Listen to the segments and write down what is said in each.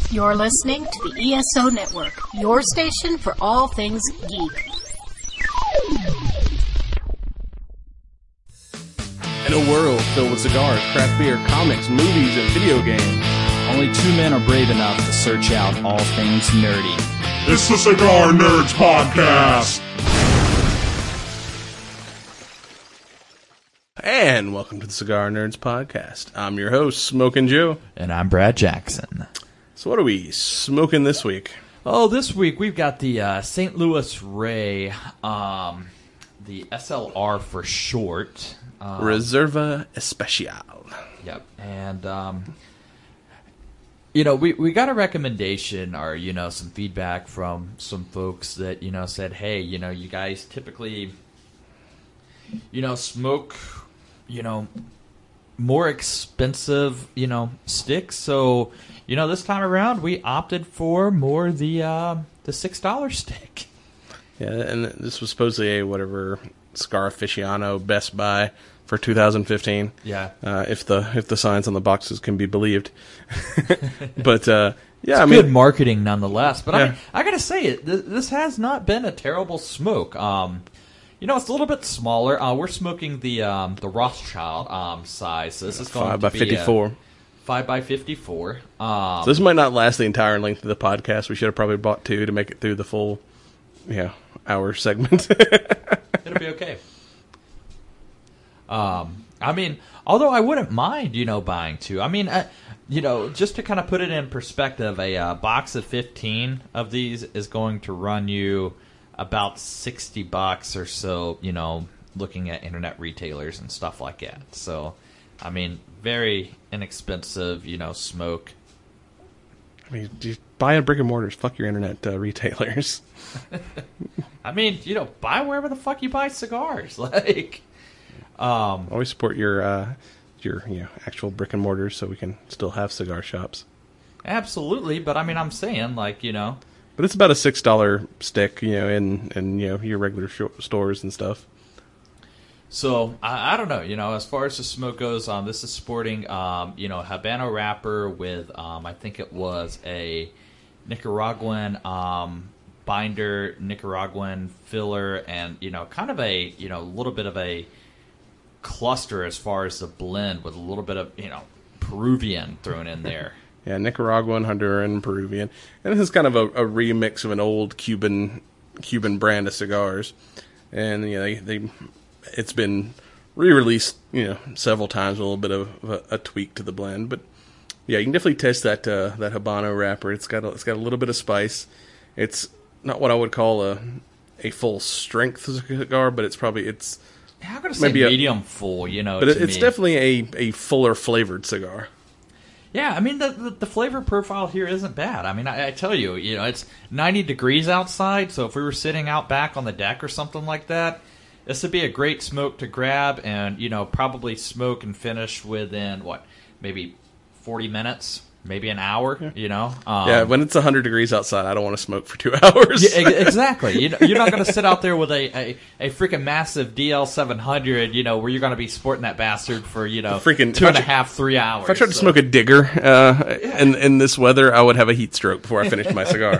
You're listening to the ESO Network, your station for all things geek. In a world filled with cigars, craft beer, comics, movies, and video games, only two men are brave enough to search out all things nerdy. It's the Cigar Nerds Podcast! And welcome to the Cigar Nerds Podcast. I'm your host, Smokin' Joe. And I'm Brad Jackson. So what are we smoking this week? Oh, this week we've got the St. Louis Ray, the SLR for short. Reserva Especial. Yep. And, we got a recommendation or, some feedback from some folks that, said, hey, you guys typically, smoke, more expensive, sticks. So, this time around we opted for more the $6 stick. Yeah, and this was supposedly a Cigar Aficionado Best Buy for 2015. Yeah. If the signs on the boxes can be believed. But yeah, it's good marketing nonetheless. But yeah. I gotta say, this has not been a terrible smoke. It's a little bit smaller. We're smoking the Rothschild size. So this is going 5 by 54. 5 by 54. So this might not last the entire length of the podcast. We should have probably bought 2 to make it through the full, hour segment. It'll be okay. Although I wouldn't mind, buying 2. Just to kind of put it in perspective, a box of 15 of these is going to run you about $60 or so, looking at internet retailers and stuff like that. So, very inexpensive, smoke. Just buy in brick and mortars. Fuck your internet retailers. Buy wherever the fuck you buy cigars. Always support your actual brick and mortars so we can still have cigar shops. Absolutely, but I'm saying But it's about a $6 stick, in your regular stores and stuff. So I don't know, as far as the smoke goes, this is sporting, Habano wrapper with, I think it was a Nicaraguan binder, Nicaraguan filler, and kind of a little bit of a cluster as far as the blend with a little bit of Peruvian thrown in there. Yeah, Nicaraguan, Honduran, Peruvian, and this is kind of a remix of an old Cuban brand of cigars, and it's been re-released several times with a little bit of a tweak to the blend, but yeah, you can definitely taste that Habano wrapper. It's got a little bit of spice. It's not what I would call a full strength cigar, but it's I'm gonna say medium full, But it's definitely a fuller flavored cigar. Yeah, the flavor profile here isn't bad. I tell you, it's 90 degrees outside, so if we were sitting out back on the deck or something like that, this would be a great smoke to grab and, probably smoke and finish within, maybe 40 minutes, maybe an hour, Yeah, when it's 100 degrees outside, I don't want to smoke for 2 hours. Yeah, exactly. You're not going to sit out there with a freaking massive DL700, where you're going to be sporting that bastard for, freaking 2.5, 3 hours. If I tried to smoke a digger in this weather, I would have a heat stroke before I finished my cigar.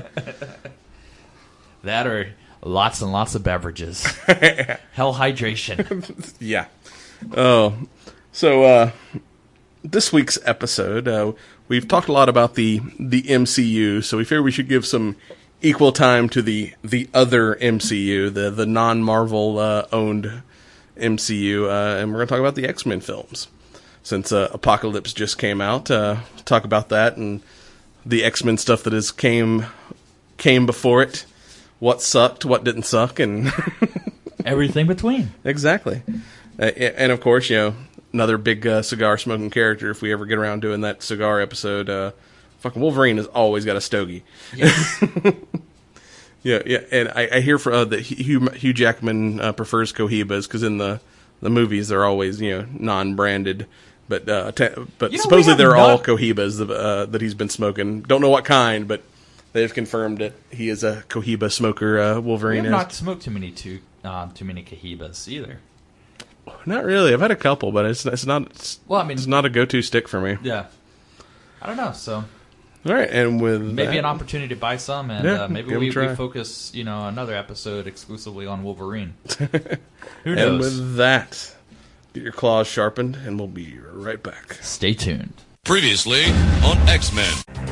That or lots and lots of beverages. Hell hydration. Yeah. Oh, so this week's episode, we've talked a lot about the MCU, so we figured we should give some equal time to the other MCU, the non-Marvel owned MCU, and we're going to talk about the X-Men films. Since Apocalypse just came out, talk about that and the X-Men stuff that has came before it. What sucked, what didn't suck, and everything between. Exactly. And of course, another big cigar smoking character. If we ever get around doing that cigar episode, fucking Wolverine has always got a stogie. Yes. Yeah. And I hear that Hugh Jackman prefers Cohibas because in the movies they're always non-branded, but supposedly they're all Cohibas that he's been smoking. Don't know what kind, but they've confirmed that he is a Cohiba smoker. Wolverine has not smoked too many Cohibas either. Not really. I've had a couple, but it's not. Well, it's not a go-to stick for me. Yeah, I don't know. So All right, and with maybe an opportunity to buy some, and maybe give 'em a we try. focus, another episode exclusively on Wolverine. Who And knows? with that, get your claws sharpened, and we'll be right back. Stay tuned. Previously on X-Men.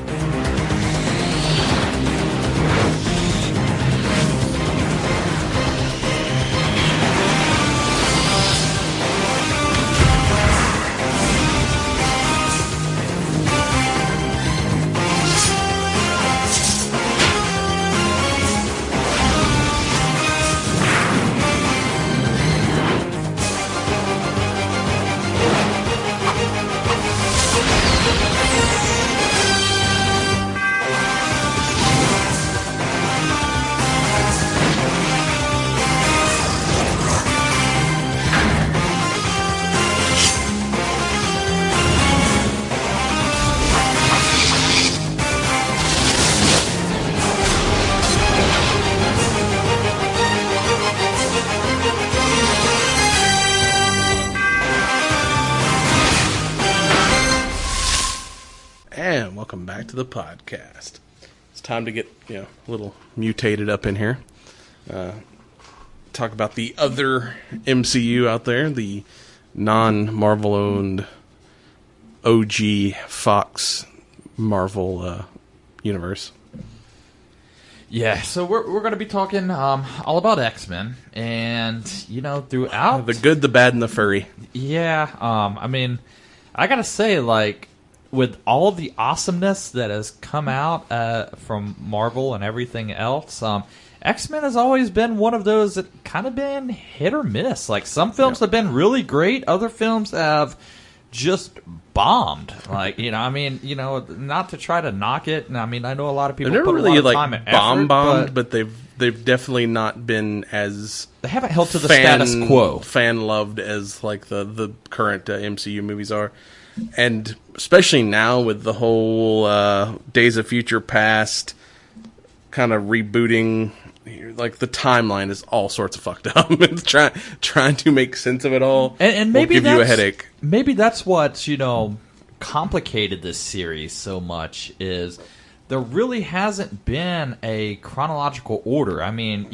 And welcome back to the podcast. It's time to get a little mutated up in here. Talk about the other MCU out there, the non-Marvel owned OG Fox Marvel universe. Yeah, so we're going to be talking all about X-Men, and throughout The good, the bad, and the furry. Yeah, I mean, I gotta say, like, with all of the awesomeness that has come out from Marvel and everything else, X-Men has always been one of those that kind of been hit or miss. Like, some films have been really great, other films have just bombed. Like, not to try to knock it, and I mean, I know a lot of people They've never put a really lot of time and effort, bombed, but they've definitely not been as they haven't held to the status quo. Fan loved as like the current MCU movies are. And especially now with the whole Days of Future Past kind of rebooting, like the timeline is all sorts of fucked up. It's trying to make sense of it all, and maybe will give you a that's- headache. Maybe that's what complicated this series so much is there really hasn't been a chronological order. I mean,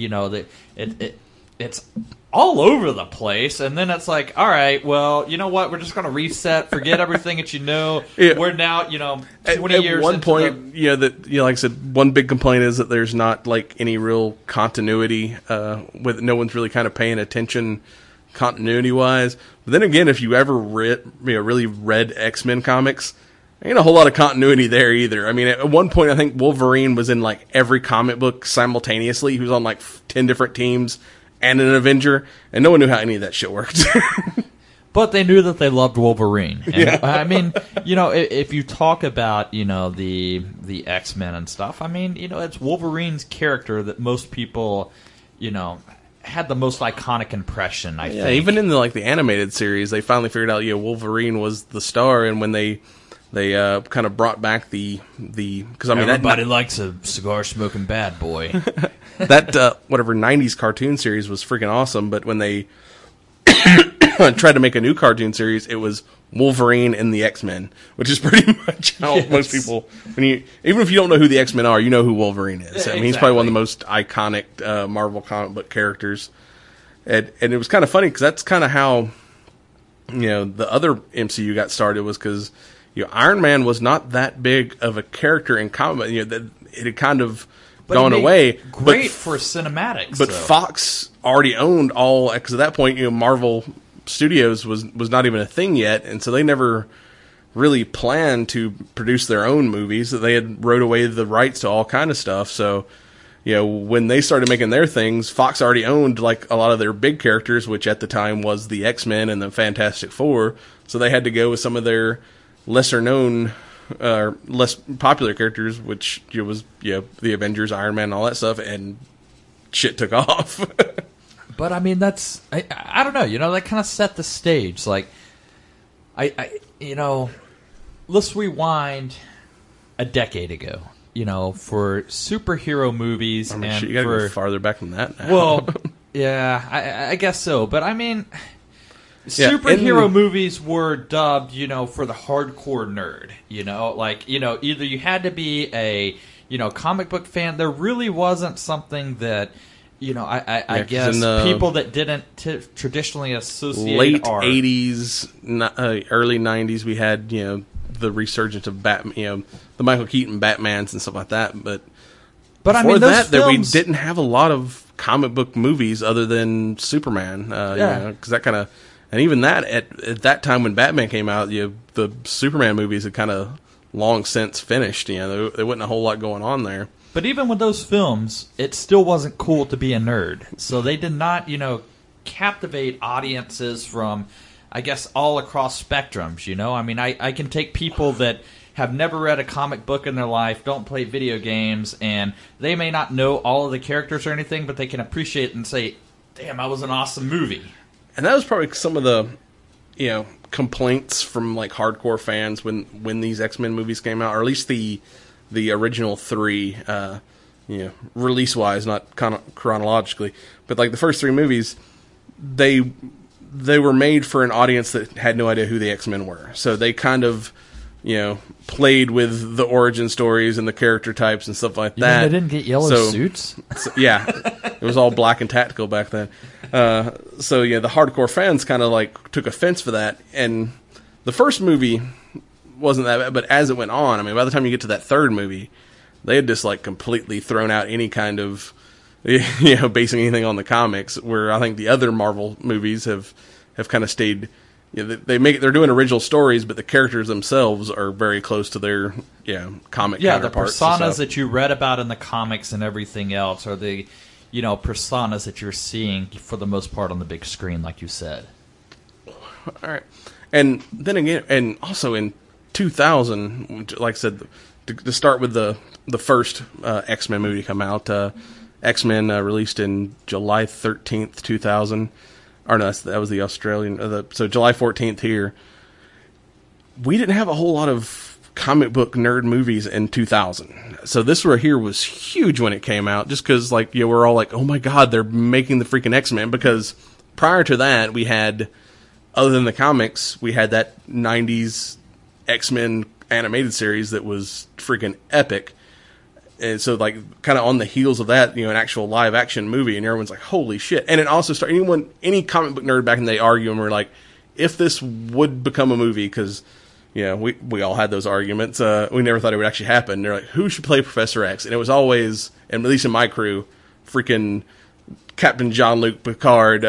it's all over the place, and then it's like, all right, well, you know what? We're just going to reset, forget everything that you know. Yeah. We're now, 20 At years one into point, like I said, one big complaint is that there's not like any real continuity. With no one's really kind of paying attention continuity wise. But then again, if you ever really read X-Men comics, there ain't a whole lot of continuity there either. I mean, at one point, I think Wolverine was in like every comic book simultaneously. He was on like 10 different teams and an Avenger, and no one knew how any of that shit worked. But they knew that they loved Wolverine. And, Yeah. I mean, if you talk about, the X-Men and stuff, I mean, it's Wolverine's character that most people, had the most iconic impression, I Yeah, think. even in the animated series, they finally figured out, Wolverine was the star, and when they kind of brought back because I mean Everybody likes a cigar-smoking bad boy. that whatever 90s cartoon series was freaking awesome, but when they tried to make a new cartoon series, it was Wolverine and the X-Men, which is pretty much how most people, even if you don't know who the X-Men are, you know who Wolverine is. I mean, he's probably one of the most iconic Marvel comic book characters, and it was kind of funny because that's kind of how the other MCU got started, was because Iron Man was not that big of a character in comic, that it had kind of gone away. Great for cinematics. But though. Fox already owned all, because at that point, Marvel Studios was not even a thing yet, and so they never really planned to produce their own movies. They had wrote away the rights to all kind of stuff. So, when they started making their things, Fox already owned like a lot of their big characters, which at the time was the X-Men and the Fantastic Four. So they had to go with some of their lesser known, less popular characters, which was the Avengers, Iron Man, and all that stuff, and shit took off. But I mean, that's I don't know. That kind of set the stage. Like, let's rewind a decade ago. For superhero movies, and shit, you gotta for go farther back than that now. well, yeah, I guess so. But I mean, superhero movies were dubbed, for the hardcore nerd. Either you had to be a, comic book fan. There really wasn't something that, I guess people that didn't traditionally associate late art. 80s, early 90s, we had, the resurgence of Batman, the Michael Keaton Batmans and stuff like that. But before we didn't have a lot of comic book movies other than Superman. Because that kind of, and even that at that time when Batman came out, the Superman movies had kind of long since finished. There wasn't a whole lot going on there. But even with those films, it still wasn't cool to be a nerd. So they did not, captivate audiences from, I guess, all across spectrums. I can take people that have never read a comic book in their life, don't play video games, and they may not know all of the characters or anything, but they can appreciate it and say, damn, that was an awesome movie. And that was probably some of the, complaints from like hardcore fans when these X-Men movies came out, or at least the original three, release wise, not kind of chronologically, but like the first three movies, they were made for an audience that had no idea who the X-Men were. So they kind of, played with the origin stories and the character types and stuff like that. They didn't get yellow suits? Yeah, it was all black and tactical back then. The hardcore fans kind of like took offense for that. And the first movie wasn't that bad, but as it went on, by the time you get to that third movie, they had just like completely thrown out any kind of, basing anything on the comics, where I think the other Marvel movies have kind of stayed. They're doing original stories, but the characters themselves are very close to their comic counterparts. The personas that you read about in the comics and everything else are the personas that you're seeing for the most part on the big screen, like you said. All right, and then again, and also in 2000, like I said, to start with the first X-Men movie to come out, X-Men released in July 13th, 2000. Or no, that was the Australian. So July 14th here. We didn't have a whole lot of comic book nerd movies in 2000. So this right here was huge when it came out, just because we're all like, oh my god, they're making the freaking X-Men. Because prior to that, we had, other than the comics, we had that 90s X-Men animated series that was freaking epic. And so, kind of on the heels of that, an actual live action movie, and everyone's like, "Holy shit!" And it also started. Any comic book nerd back in the day arguing, were like, if this would become a movie, because we all had those arguments. We never thought it would actually happen. They're like, who should play Professor X? And it was always, and at least in my crew, freaking Captain Jean-Luc Picard.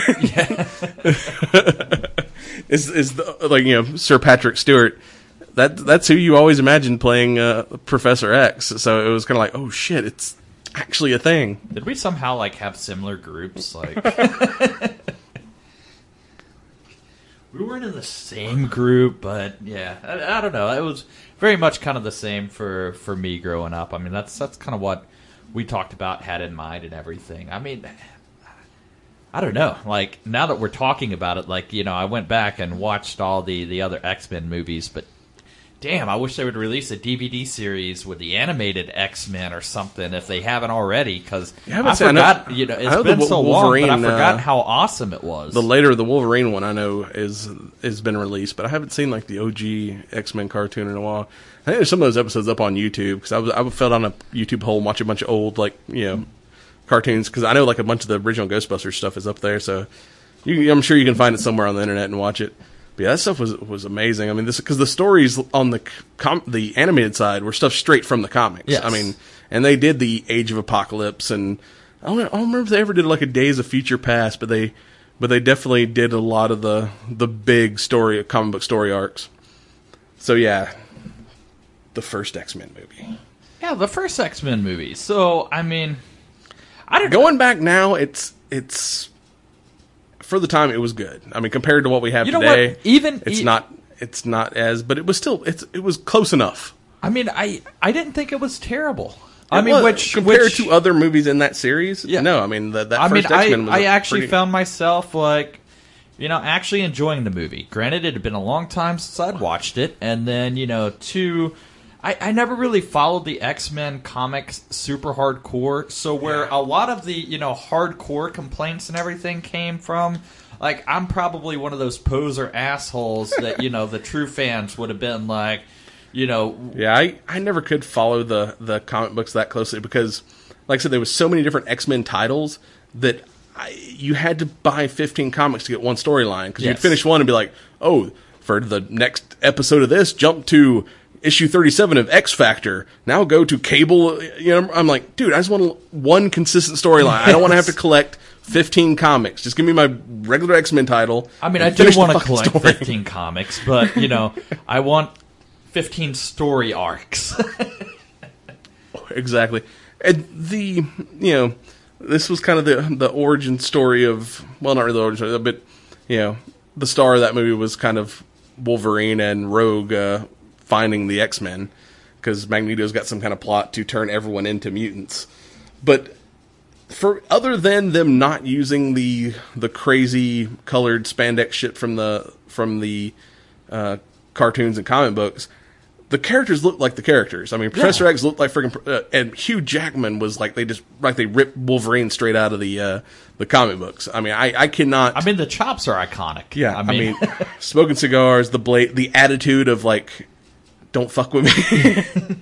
Is Sir Patrick Stewart. That's who you always imagined playing Professor X. So it was kind of like, oh shit, it's actually a thing. Did we somehow have similar groups? We weren't in the same group, but yeah, I don't know. It was very much kind of the same for me growing up. That's kind of what we talked about, had in mind, and everything. I don't know. Now that we're talking about it, I went back and watched all the other X-Men movies, but damn, I wish they would release a DVD series with the animated X-Men or something if they haven't already, because I forgot, it's been so long, but I forgot how awesome it was. The Wolverine one I know has been released, but I haven't seen the OG X-Men cartoon in a while. I think there's some of those episodes up on YouTube, because I fell down a YouTube hole and watched a bunch of old, cartoons, because I know a bunch of the original Ghostbusters stuff is up there, so I'm sure you can find it somewhere on the internet and watch it. But yeah, that stuff was amazing. Because the stories on the animated side were stuff straight from the comics. Yes. And they did the Age of Apocalypse, and I don't remember if they ever did a Days of Future Past, but they definitely did a lot of the big comic book story arcs. So yeah, the first X-Men movie. Yeah, the first X-Men movie. So I don't know. Going back now, it's. For the time, it was good. Compared to what we have today, it's not as, but it was still, it was close enough. I didn't think it was terrible. Compared to other movies in that series, yeah. No. That first X-Men was I actually found myself actually enjoying the movie. Granted, it had been a long time since I'd watched it, and then I never really followed the X-Men comics super hardcore, so where a lot of the, hardcore complaints and everything came from, like, I'm probably one of those poser assholes that, the true fans would have been like, Yeah, I never could follow the comic books that closely because, like I said, there was so many different X-Men titles that you had to buy 15 comics to get one storyline because you'd finish one and be like, oh, for the next episode of this, jump to issue 37 of X Factor. Now go to Cable. I'm like, dude, I just want one consistent storyline. I don't want to have to collect 15 comics. Just give me my regular X-Men title. I mean, I do want to collect 15 comics, but, I want 15 story arcs. Exactly. And this was kind of the origin story of, well, not really the origin story, but, the star of that movie was kind of Wolverine and Rogue finding the X-Men, because Magneto's got some kind of plot to turn everyone into mutants. But other than them not using the crazy colored spandex shit from the cartoons and comic books, the characters look like the characters. I mean, Professor X looked like freaking, and Hugh Jackman was like they ripped Wolverine straight out of the comic books. I mean, I cannot. I mean, the chops are iconic. Yeah, I mean, smoking cigars, the attitude of like, don't fuck with me.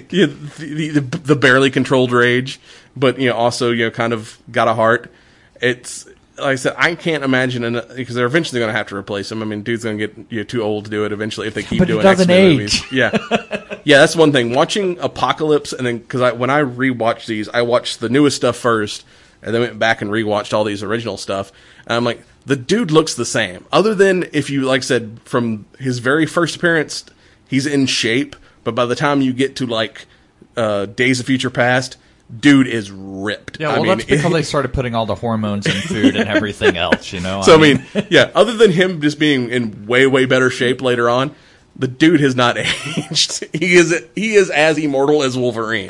the barely controlled rage, but also kind of got a heart. It's like I said, I can't imagine because they're eventually going to have to replace him. I mean, dude's going to get too old to do it eventually if they keep doing X-Men movies. Yeah, that's one thing. Watching Apocalypse, and then because when I rewatched these, I watched the newest stuff first, and then went back and rewatched all these original stuff. And I'm like, the dude looks the same, other than if you like said from his very first appearance, he's in shape, but by the time you get to like Days of Future Past, dude is ripped. Yeah, well, that's because they started putting all the hormones in food and everything else, So, I mean, other than him just being in way, way better shape later on, the dude has not aged. He is as immortal as Wolverine.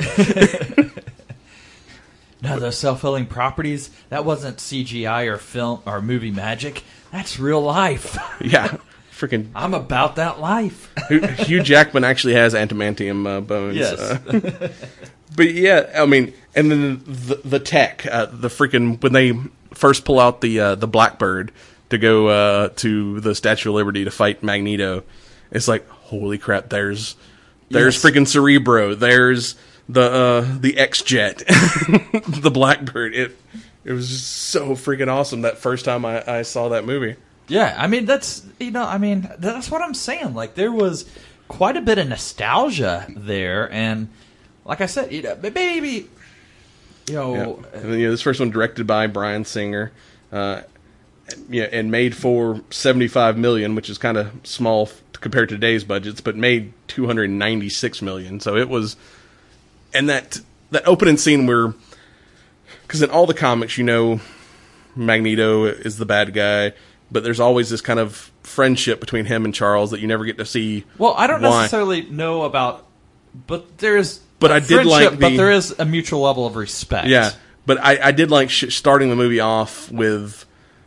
No, those self-fulfilling properties, that wasn't CGI or film or movie magic. That's real life. Yeah. Freaking, I'm about that life. Hugh Jackman actually has adamantium bones. Yes. But yeah, I mean, and then the tech, the freaking, when they first pull out the Blackbird to go to the Statue of Liberty to fight Magneto, it's like, holy crap! There's freaking Cerebro. There's the X-Jet, the Blackbird. It was just so freaking awesome that first time I saw that movie. Yeah, I mean, that's what I'm saying. Like, there was quite a bit of nostalgia there, and like I said, maybe, And then, this first one directed by Bryan Singer, and made for $75 million, which is kind of small compared to today's budgets, but made $296 million. So it was, and that opening scene where, because in all the comics, Magneto is the bad guy. But there's always this kind of friendship between him and Charles that you never get to see. Well, I don't necessarily know about, but there's. But I did like but there is a mutual level of respect. Yeah, but I did like starting the movie off with,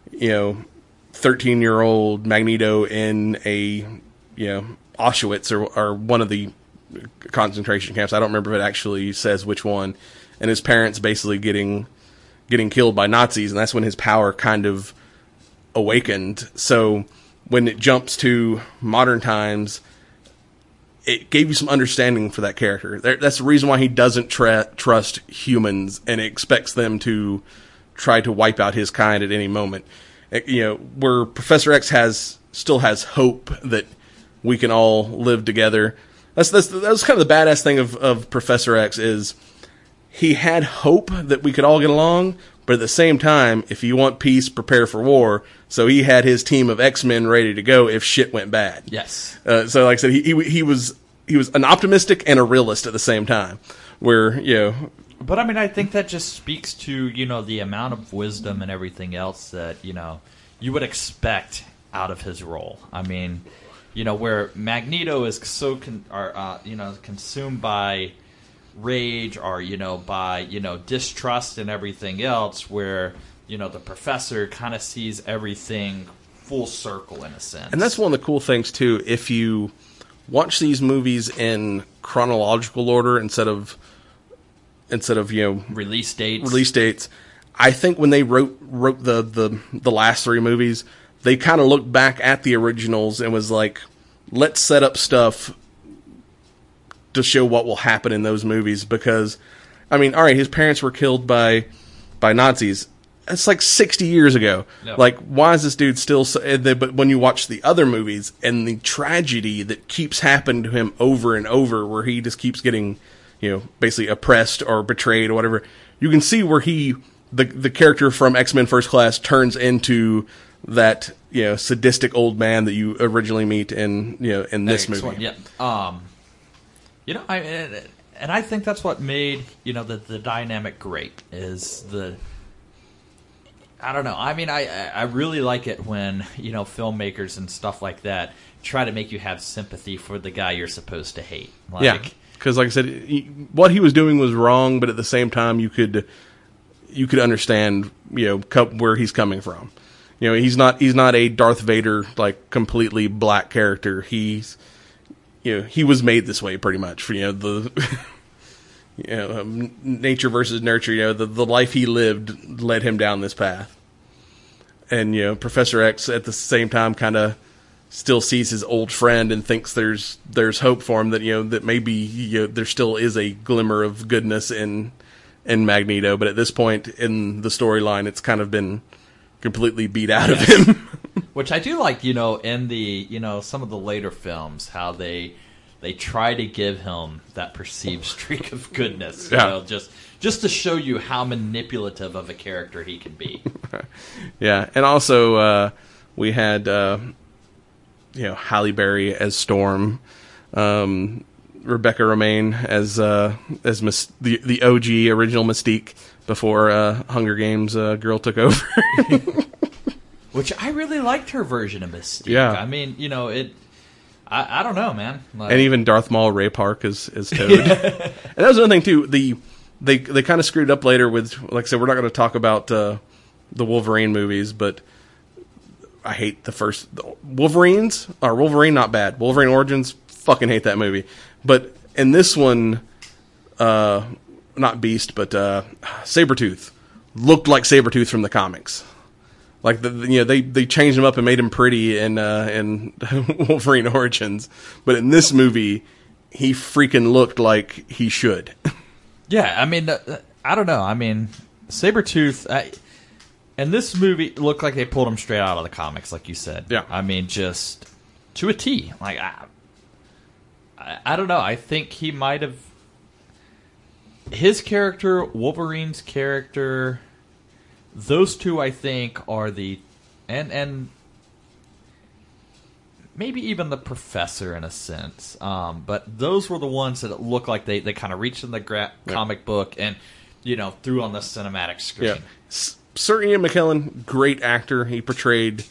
13-year-old Magneto in a, Auschwitz or one of the concentration camps. I don't remember if it actually says which one, and his parents basically getting killed by Nazis, and that's when his power kind of awakened. So when it jumps to modern times, it gave you some understanding for that character. That's the reason why he doesn't trust humans and expects them to try to wipe out his kind at any moment. Where Professor X still has hope that we can all live together. That's kind of the badass thing of Professor X is he had hope that we could all get along. But at the same time, if you want peace, prepare for war. So he had his team of X-Men ready to go if shit went bad. Yes. So like I said, he was an optimistic and a realist at the same time. Where, But I mean, I think that just speaks to, the amount of wisdom and everything else that, you would expect out of his role. I mean, where Magneto is so consumed by rage or by distrust and everything else, where the professor kind of sees everything full circle in a sense. And that's one of the cool things too. If you watch these movies in chronological order instead of release dates, I think when they wrote the last three movies, they kind of looked back at the originals and was like, let's set up stuff to show what will happen in those movies. Because, I mean, all right, his parents were killed by Nazis. It's like 60 years ago. Yep. Like, why is this dude still... But when you watch the other movies and the tragedy that keeps happening to him over and over, where he just keeps getting, basically oppressed or betrayed or whatever, you can see where the character from X-Men First Class turns into that, sadistic old man that you originally meet in this movie. Yeah. I think that's what made, the dynamic great is I don't know. I mean, I really like it when, filmmakers and stuff like that try to make you have sympathy for the guy you're supposed to hate. Yeah, because like I said, what he was doing was wrong, but at the same time, you could understand, where he's coming from. He's not a Darth Vader, like, completely black character. He's, he was made this way pretty much for, nature versus nurture. The life he lived led him down this path, and Professor X at the same time kind of still sees his old friend and thinks there's hope for him, that that maybe there still is a glimmer of goodness in Magneto, but at this point in the storyline, it's kind of been completely beat out of him. Which I do like, in the some of the later films, how they try to give him that perceived streak of goodness, just to show you how manipulative of a character he can be. Yeah, and also we had Halle Berry as Storm, Rebecca Romijn as the OG original Mystique before Hunger Games girl took over. Which I really liked her version of Mystique. Yeah. I mean, I don't know, man. Like, and even Darth Maul Ray Park is Toad. And that was another thing too. They kind of screwed up later with, like I said, we're not going to talk about the Wolverine movies, but I hate the first Wolverine, not bad. Wolverine Origins, fucking hate that movie. But in this one, not Beast, but Sabretooth looked like Sabretooth from the comics. Like they changed him up and made him pretty in Wolverine Origins, but in this movie, he freaking looked like he should. Yeah, I mean, I don't know. I mean, Sabretooth, and this movie looked like they pulled him straight out of the comics, like you said. Yeah, I mean, just to a T. Like I don't know. I think he might have his character, Wolverine's character. Those two, I think, are and maybe even the Professor in a sense. But those were the ones that looked like they kind of reached in the comic book and, threw on the cinematic screen. Yeah. Sir Ian McKellen, great actor. He portrayed,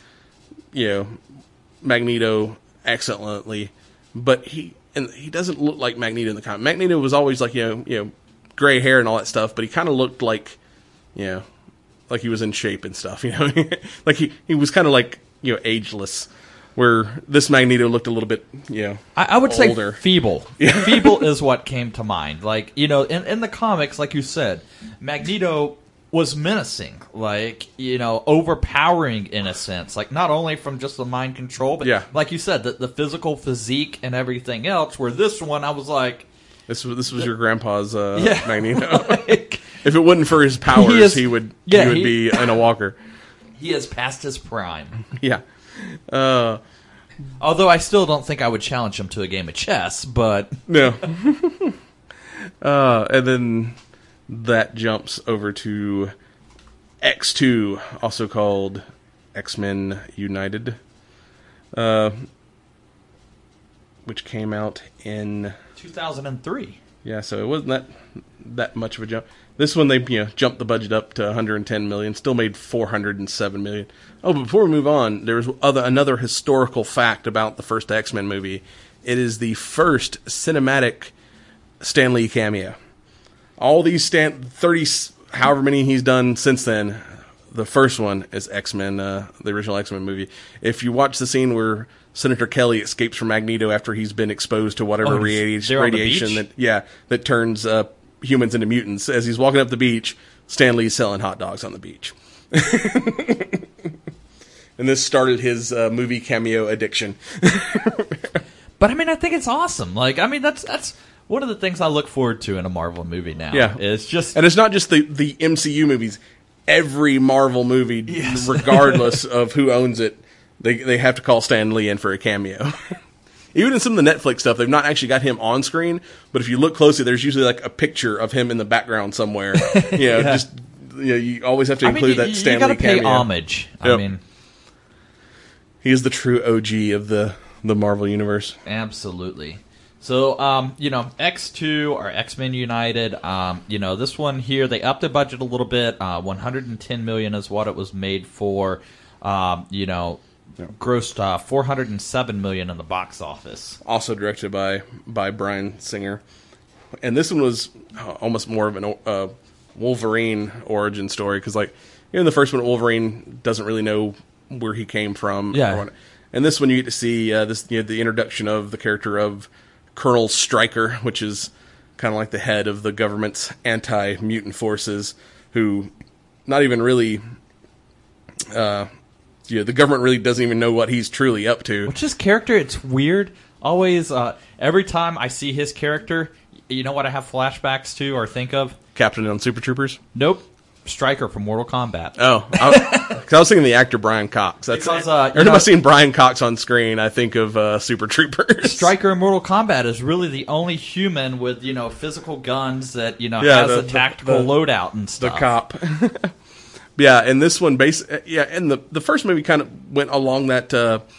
Magneto excellently, but he doesn't look like Magneto in the comic. Magneto was always like, gray hair and all that stuff, but he kind of looked like, like he was in shape and stuff, like he was kind of like, ageless, where this Magneto looked a little bit, I would older. Say feeble. Yeah. Feeble is what came to mind. Like, in the comics, like you said, Magneto was menacing, like, overpowering in a sense, like not only from just the mind control, but like you said, the physical physique and everything else, where this one, I was like, this was your grandpa's Magneto. Like, if it wasn't for his powers, he would be in a walker. He has passed his prime. Yeah. Although I still don't think I would challenge him to a game of chess, but... No. And then that jumps over to X2, also called X-Men United, which came out in... 2003. Yeah, so it wasn't that much of a jump. This one, they jumped the budget up to $110 million, still made $407 million. Oh, but before we move on, there's another historical fact about the first X-Men movie. It is the first cinematic Stan Lee cameo. All these 30, however many he's done since then, the first one is X-Men, the original X-Men movie. If you watch the scene where Senator Kelly escapes from Magneto after he's been exposed to whatever radiation that turns humans into mutants, as he's walking up the beach, Stan Lee selling hot dogs on the beach. And this started his movie cameo addiction. But I mean, I think it's awesome. Like, I mean, that's one of the things I look forward to in a Marvel movie now. Yeah. It's just... And it's not just the MCU movies. Every Marvel movie, regardless of who owns it, they have to call Stan Lee in for a cameo. Even in some of the Netflix stuff, they've not actually got him on screen, but if you look closely, there's usually like a picture of him in the background somewhere. Just you always have to include that Stan Lee cameo. You gotta pay homage. Yep. I mean, he is the true OG of the Marvel universe. Absolutely. So, X2 or X-Men United, this one here, they upped the budget a little bit. $110 million is what it was made for. Grossed $407 million in the box office. Also directed by Bryan Singer. And this one was almost more of an Wolverine origin story, because in the first one, Wolverine doesn't really know where he came from. Yeah. And this one, you get to see the introduction of the character of Colonel Stryker, which is kind of like the head of the government's anti-mutant forces, who not even really, the government really doesn't even know what he's truly up to. Which his character, it's weird. Always, every time I see his character, you know what I have flashbacks to or think of? Captain on Super Troopers? Nope. Stryker from Mortal Kombat. Oh, because I was thinking the actor Brian Cox. That's because, every time I've seen Brian Cox on screen, I think of Super Troopers. Stryker in Mortal Kombat is really the only human with physical guns that has a tactical loadout and stuff. The cop. Yeah, and this one, and the first movie kind of went along that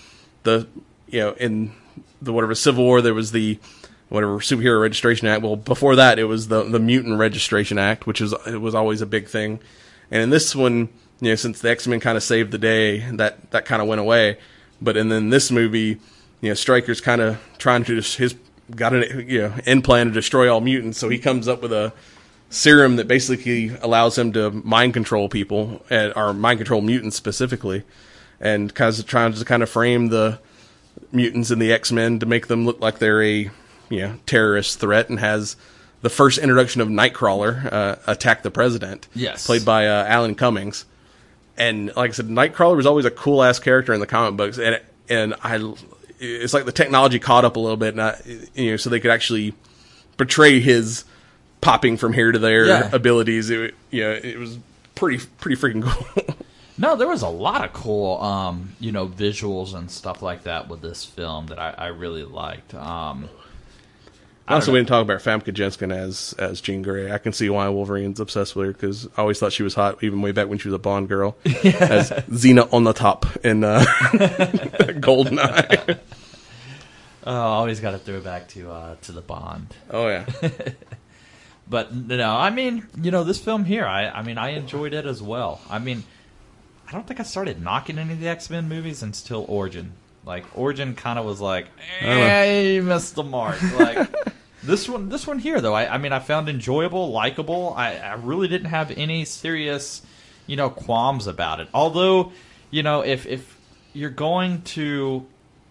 in the Civil War there was the Superhero Registration Act. Well, before that it was the Mutant Registration Act, which was always a big thing. And in this one, since the X-Men kind of saved the day, that kind of went away. But in this movie, Stryker's kind of trying to got an end plan to destroy all mutants, so he comes up with a serum that basically allows him to mind control people, or mind control mutants specifically, and trying to kind of frame the mutants and the X-Men to make them look like they're a terrorist threat, and has the first introduction of Nightcrawler attack the president. Yes. Played by Alan Cummings. And like I said, Nightcrawler was always a cool ass character in the comic books, and it's like the technology caught up a little bit, and so they could actually portray his popping from here to there abilities. It was pretty freaking cool. No, there was a lot of cool, visuals and stuff like that with this film that I really liked. Also, we didn't talk about Famke Janssen as Jean Grey. I can see why Wolverine's obsessed with her, because I always thought she was hot, even way back when she was a Bond girl, as Xena on the top in Goldeneye. Oh, always got to throw back to the Bond. Oh yeah. But no, I mean, this film here, I enjoyed it as well. I mean, I don't think I started knocking any of the X-Men movies until Origin. Like, Origin kind of was like, you missed the mark. Like, this one here, though, I found enjoyable, likable. I really didn't have any serious, qualms about it. Although, if you're going to...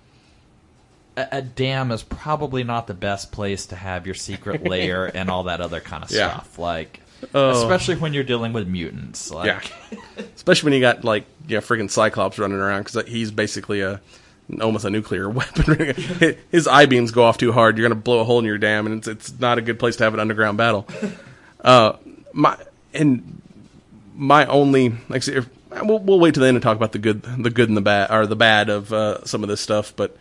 A dam is probably not the best place to have your secret lair and all that other kind of stuff. Like, especially when you're dealing with mutants. Like, especially when you got freaking Cyclops running around, because he's basically almost a nuclear weapon. His eye beams go off too hard, you're going to blow a hole in your dam, and it's not a good place to have an underground battle. My only, like I said, we'll wait till the end to talk about the good and the bad, or the bad of some of this stuff, but.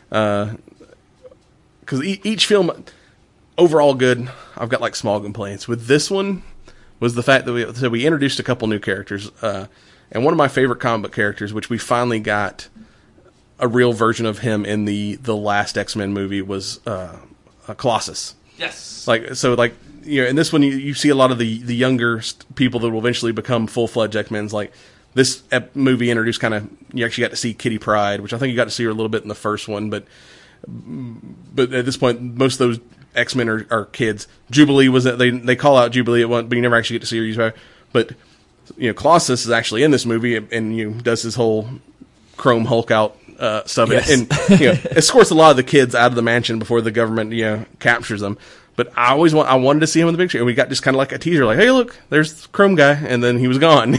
Because each film, overall good, I've got small complaints. With this one, was the fact that we introduced a couple new characters, and one of my favorite comic book characters, which we finally got a real version of him in the last X-Men movie, was Colossus. Yes. In this one, you see a lot of the younger people that will eventually become full-fledged X-Men. Like, this movie introduced you actually got to see Kitty Pryde, which I think you got to see her a little bit in the first one, but at this point, most of those X-Men are kids. Jubilee they call out Jubilee at one, but you never actually get to see her. But Colossus is actually in this movie, and does his whole Chrome Hulk out stuff, yes. and escorts a lot of the kids out of the mansion before the government captures them. But I wanted to see him in the big screen. And we got just kind of like a teaser, like, hey, look, there's the Chrome guy. And then he was gone.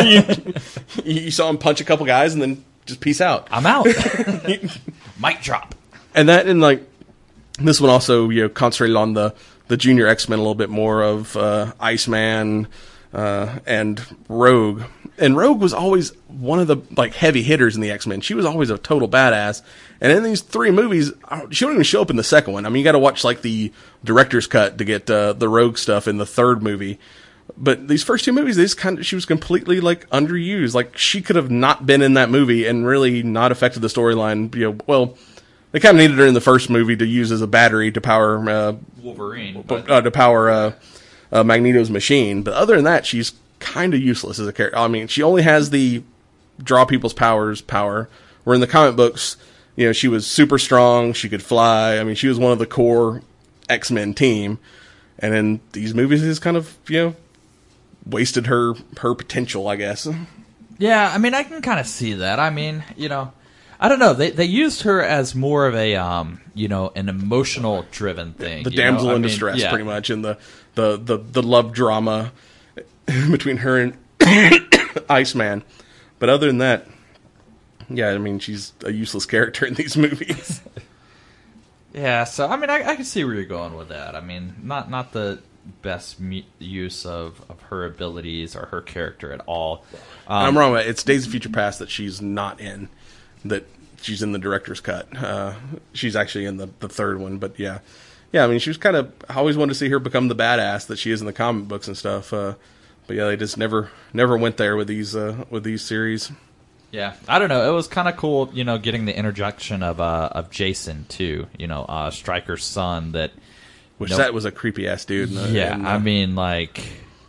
You saw him punch a couple guys and then just peace out. I'm out. Mic drop. And like, this one also, concentrated on the junior X-Men a little bit more of Iceman and Rogue. And Rogue was always one of the like heavy hitters in the X-Men. She was always a total badass. And in these 3 movies, she don't even show up in the second one. I mean, you got to watch like the director's cut to get the Rogue stuff in the third movie. But these first 2 movies, she was completely like underused. Like she could have not been in that movie and really not affected the storyline. Well, they kind of needed her in the first movie to use as a battery to power Wolverine, to power Magneto's machine. But other than that, she's kind of useless as a character. I mean, she only has the draw people's power. Where in the comic books, she was super strong. She could fly. I mean, she was one of the core X-Men team. And in these movies, it's kind of wasted her potential, I guess. Yeah, I mean, I can kind of see that. I mean, I don't know. They used her as more of a an emotional driven thing. The damsel in distress, pretty much, and the love drama between her and Iceman. But other than that, yeah, I mean, she's a useless character in these movies. Yeah, so I mean, I can see where you're going with that. I mean, not the best use of her abilities or her character at all. I'm wrong. It's Days of Future Past that she's not in. That she's in the director's cut. She's actually in the third one, but yeah. I mean, she was kind of. I always wanted to see her become the badass that she is in the comic books and stuff. But yeah, they just never went there with these series. Yeah, I don't know. It was kind of cool, getting the introduction of Jason too. Stryker's son. That that was a creepy ass dude. I mean, like,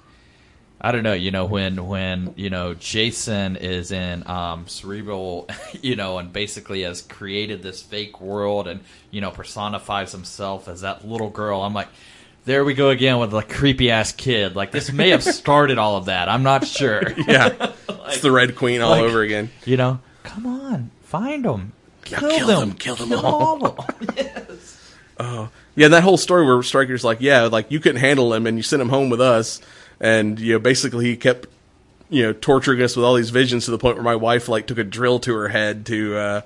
I don't know. When Jason is in Cerebral, and basically has created this fake world and personifies himself as that little girl. I'm like, there we go again with the creepy ass kid. Like, this may have started all of that. I'm not sure. Yeah, it's the Red Queen all over again. Come on, find them, kill them all. Yes. Oh, yeah, that whole story where Stryker's like, you couldn't handle him and you sent him home with us, and basically he kept torturing us with all these visions to the point where my wife took a drill to her head to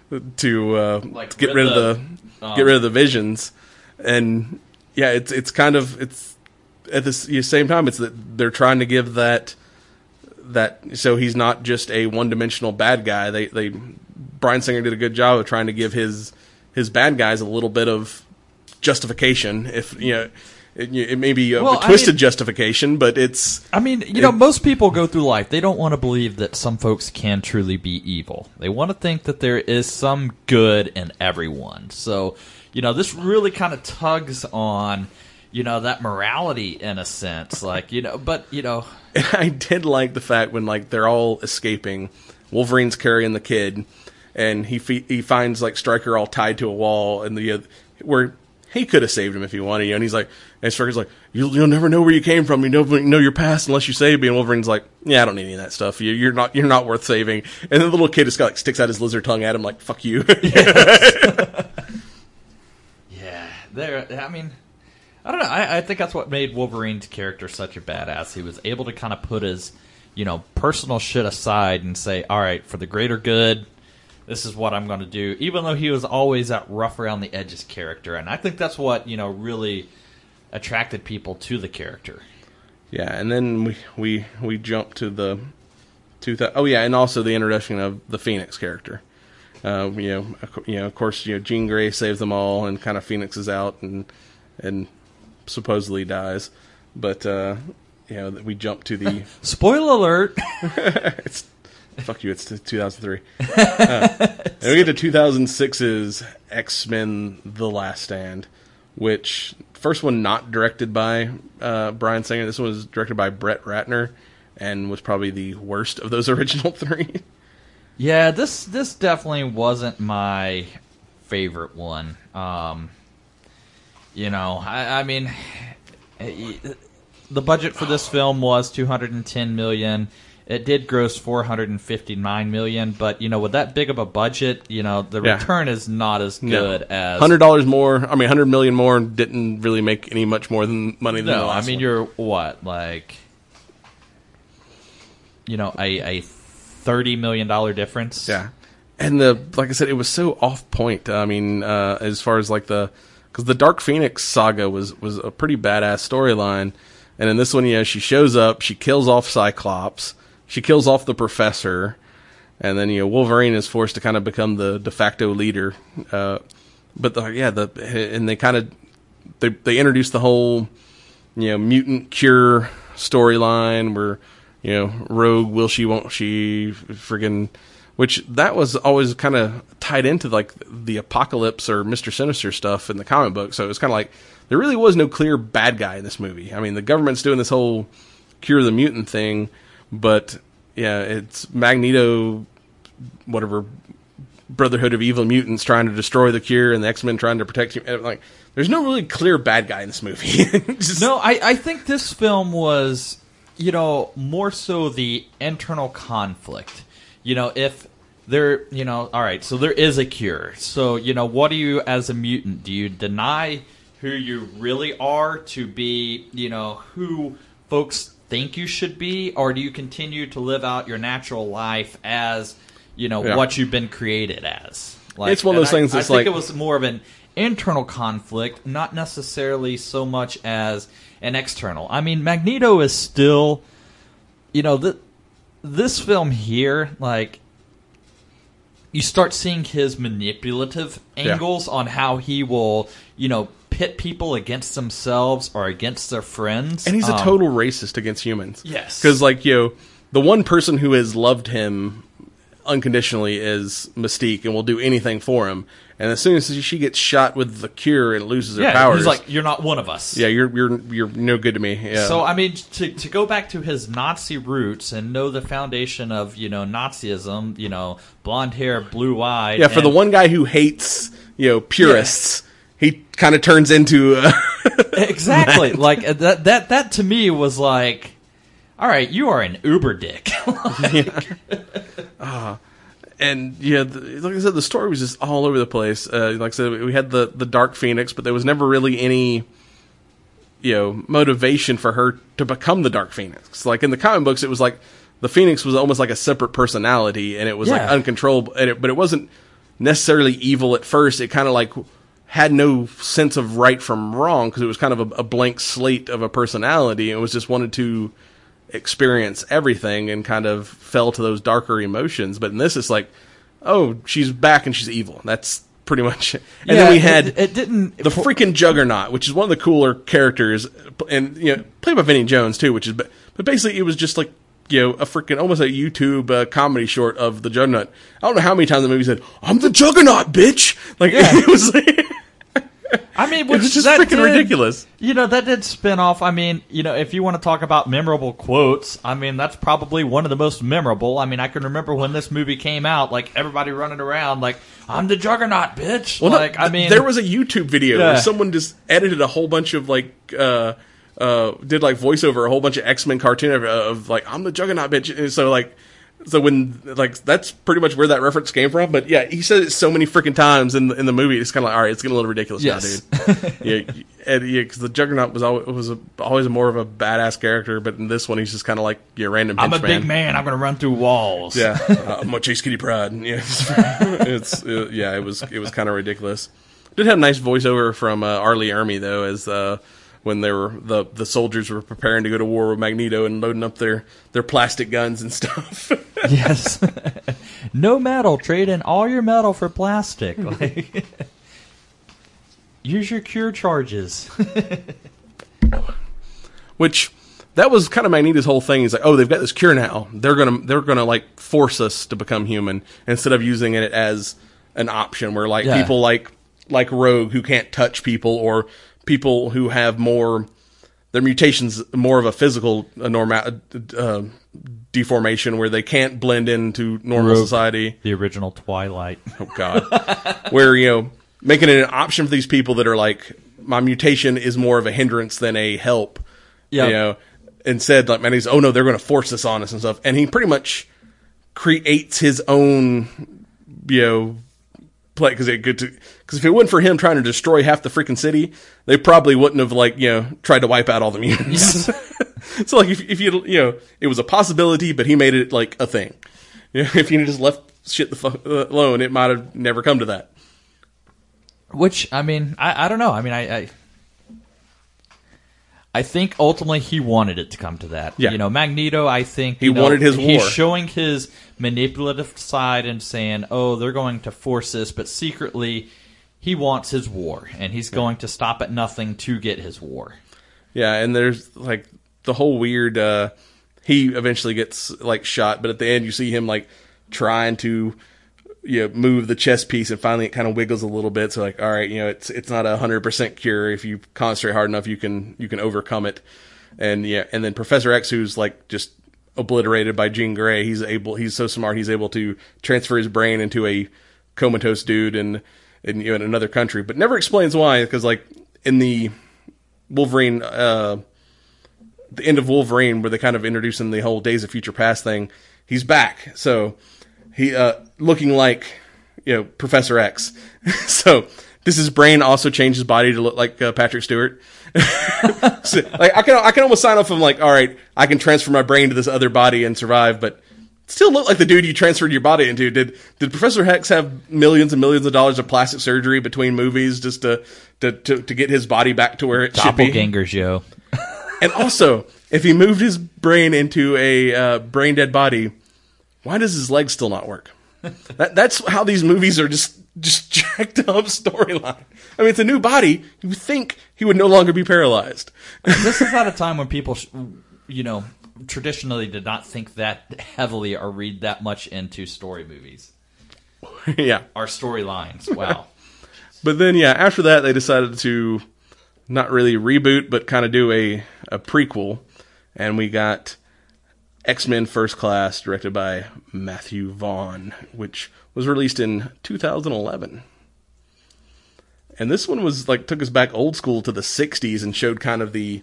get rid of the visions. And yeah, it's kind of, it's at the same time, it's that they're trying to give that so he's not just a one-dimensional bad guy. Bryan Singer did a good job of trying to give his bad guys a little bit of justification. If it may be a twisted justification, but it's. I mean, most people go through life. They don't want to believe that some folks can truly be evil. They want to think that there is some good in everyone. So, this really kind of tugs on, that morality in a sense. And I did like the fact when they're all escaping, Wolverine's carrying the kid, and he finds Stryker all tied to a wall, and where he could have saved him if he wanted, and he's like, and Stryker's like, you'll never know where you came from, you know your past unless you save me, and Wolverine's like, yeah, I don't need any of that stuff, you're not worth saving, and then the little kid just sticks out his lizard tongue at him like, fuck you. Yeah, I mean, I don't know. I think that's what made Wolverine's character such a badass. He was able to kind of put his, personal shit aside and say, all right, for the greater good, this is what I'm going to do. Even though he was always that rough around the edges character. And I think that's what, really attracted people to the character. Yeah, and then we jump to the and also the introduction of the Phoenix character. Of course, Jean Grey saves them all, and kind of Phoenix is out and supposedly dies, but we jump to the spoiler alert. Fuck you! It's 2003. And we get to 2006's X-Men: The Last Stand, which first one not directed by Bryan Singer. This one was directed by Brett Ratner, and was probably the worst of those original 3. Yeah, this definitely wasn't my favorite one. I mean, the budget for this film was $210 million. it did gross $459 million, but with that big of a budget, the return is not as good as $100 more. I mean, $100 million more didn't really make any much more than money than the last one. You're what, like, a $30 million difference. Yeah, and like I said, it was so off point. I mean, as far as like because the Dark Phoenix saga was a pretty badass storyline, and in this one, she shows up, she kills off Cyclops, she kills off the Professor, and then Wolverine is forced to kind of become the de facto leader. But and they kind of they introduced the whole mutant cure storyline where Rogue will she won't she friggin', which that was always kind of tied into like the Apocalypse or Mr. Sinister stuff in the comic book. So it was kind of like there really was no clear bad guy in this movie. I mean, the government's doing this whole cure the mutant thing, but it's Magneto, whatever, Brotherhood of Evil Mutants trying to destroy the cure, and the X-Men trying to protect you. Like, there's no really clear bad guy in this movie. No, I think this film was, more so the internal conflict. If there, all right, so there is a cure. So, what do you, as a mutant, do you deny who you really are to be, who folks think you should be, or do you continue to live out your natural life as, what you've been created as? Like, it's one of those things that's I think it was more of an internal conflict, not necessarily so much as an external. I mean, Magneto is still, this film here, like, you start seeing his manipulative angles on how he will, pit people against themselves or against their friends. And he's a total racist against humans. Yes. Because, like, the one person who has loved him unconditionally is Mystique and will do anything for him. And as soon as she gets shot with the cure and loses her powers, he's like, "You're not one of us. Yeah, you're no good to me." Yeah. So I mean, to go back to his Nazi roots and know the foundation of Nazism, blonde hair, blue eyed. Yeah, for the one guy who hates purists, he kind of turns into exactly like that to me was like, all right, you are an uber dick. And like I said, the story was just all over the place. Like I said, we had the Dark Phoenix, but there was never really any, motivation for her to become the Dark Phoenix. Like in the comic books, it was like the Phoenix was almost like a separate personality, and it was like uncontrollable. But it wasn't necessarily evil at first. It kind of like had no sense of right from wrong because it was kind of a blank slate of a personality. It was just wanted to experience everything and kind of fell to those darker emotions. But in this, it's like, oh, she's back and she's evil. That's pretty much it. And then we had it didn't the freaking Juggernaut, which is one of the cooler characters, and played by Vinnie Jones too, which is but basically it was just like a freaking almost a YouTube comedy short of the Juggernaut. I don't know how many times the movie said, "I'm the Juggernaut, bitch!" Like it was like. I mean, which is just freaking ridiculous. That did spin off. I mean, if you want to talk about memorable quotes, I mean, that's probably one of the most memorable. I mean, I can remember when this movie came out, like everybody running around, like, "I'm the Juggernaut, bitch!" Well, there was a YouTube video where someone just edited a whole bunch of like, did like voiceover a whole bunch of X-Men cartoon of like, "I'm the Juggernaut, bitch," and so when like that's pretty much where that reference came from. But yeah, he said it so many freaking times in the movie. It's kind of like, all right, it's getting a little ridiculous now, dude. Because the Juggernaut was always more of a badass character, but in this one he's just kind of like your random henchman. I'm a big man. I'm going to run through walls. Yeah, I'm gonna chase Kitty Pryde. Yeah, it was kind of ridiculous. Did have a nice voiceover from R. Lee Ermey though, as when they were the soldiers were preparing to go to war with Magneto and loading up their plastic guns and stuff. Yes. No metal. Trade in all your metal for plastic. Like, use your cure charges. Which that was kind of Magneto's whole thing. He's like, oh, they've got this cure now. They're gonna like force us to become human instead of using it as an option where like people like Rogue who can't touch people, or people who have their mutations more of a physical deformation where they can't blend into normal society. The original Twilight. Oh God. Where, making it an option for these people that are like, my mutation is more of a hindrance than a help. Yeah. and said, like, man, oh no, they're going to force this on us and stuff. And he pretty much creates his own, play, because if it wasn't for him trying to destroy half the freaking city, they probably wouldn't have, like, tried to wipe out all the mutants. So, like, if you, it was a possibility, but he made it, like, a thing. If you just left shit the fuck alone, it might have never come to that. Which, I mean, I don't know. I mean, I think ultimately he wanted it to come to that. Yeah. Magneto, I think... He wanted his war. He's showing his manipulative side and saying, oh, they're going to force this, but secretly he wants his war, and he's going to stop at nothing to get his war. Yeah, and there's, like, the whole weird... he eventually gets, like, shot, but at the end you see him, like, trying to... move the chess piece, and finally it kind of wiggles a little bit. So, like, all right, it's not 100% cure. If you concentrate hard enough, you can overcome it. And and then Professor X, who's like just obliterated by Jean Grey, he's so smart, he's able to transfer his brain into a comatose dude in another country, but never explains why. Because, like, in the Wolverine, the end of Wolverine, where they kind of introducing the whole Days of Future Past thing, he's back. So. He looking like Professor X. So does his brain also change his body to look like Patrick Stewart? So, like, I can almost sign off from, like, all right, I can transfer my brain to this other body and survive, but still look like the dude you transferred your body into. Did Professor X have millions and millions of dollars of plastic surgery between movies just to get his body back to where it should be? Doppelgangers, yo. And also, if he moved his brain into a brain dead body, why does his leg still not work? That's how these movies are just jacked up storyline. I mean, it's a new body. You would think he would no longer be paralyzed. This is at a time when people, traditionally did not think that heavily or read that much into story movies. Yeah. Our storylines. Wow. But then, after that, they decided to not really reboot, but kind of do a prequel. And we got X-Men First Class, directed by Matthew Vaughn, which was released in 2011. And this one was, like, took us back old school to the 60s and showed kind of the,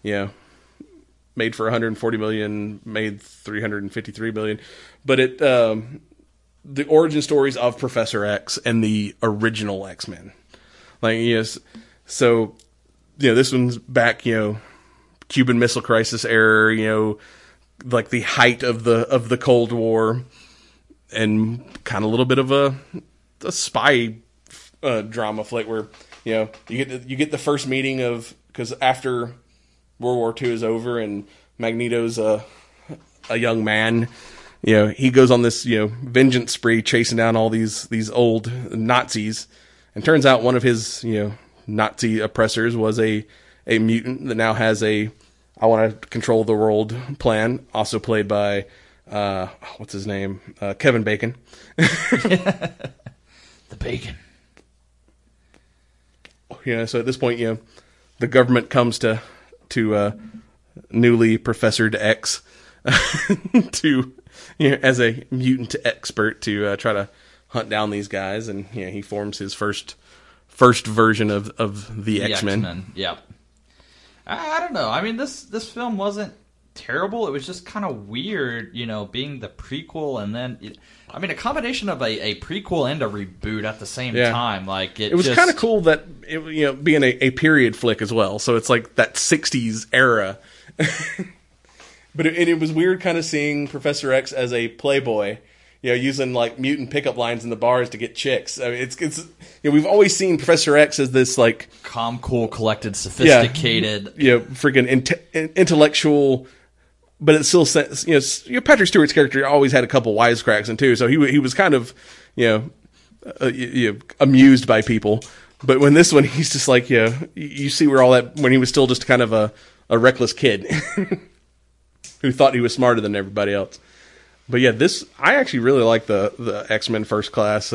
made for $140 million, made $353 million. But it, the origin stories of Professor X and the original X-Men. Like, yes, so, this one's back, Cuban Missile Crisis era, like the height of the Cold War, and kind of a little bit of a spy drama flick where you get the first meeting of, because after World War II is over and Magneto's a young man, he goes on this vengeance spree chasing down all these old Nazis, and turns out one of his Nazi oppressors was a mutant that now has a I want to control the world plan, also played by, what's his name? Kevin Bacon. The Bacon. So at this point, the government comes to newly Professored X to, as a mutant expert to try to hunt down these guys, and he forms his first version of the X-Men. X-Men, yeah. I don't know. I mean, this film wasn't terrible. It was just kind of weird, being the prequel and then... a combination of a prequel and a reboot at the same time. Like it was kind of cool that it, being a period flick as well. So it's like that 60s era. But it was weird kind of seeing Professor X as a playboy, using like mutant pickup lines in the bars to get chicks. I mean, it's we've always seen Professor X as this like calm, cool, collected, sophisticated, freaking intellectual. But it still says, Patrick Stewart's character always had a couple wisecracks in too, so he was kind of amused by people. But when this one, he's just like you see where all that, when he was still just kind of a reckless kid who thought he was smarter than everybody else. But yeah, I actually really like the X-Men First Class.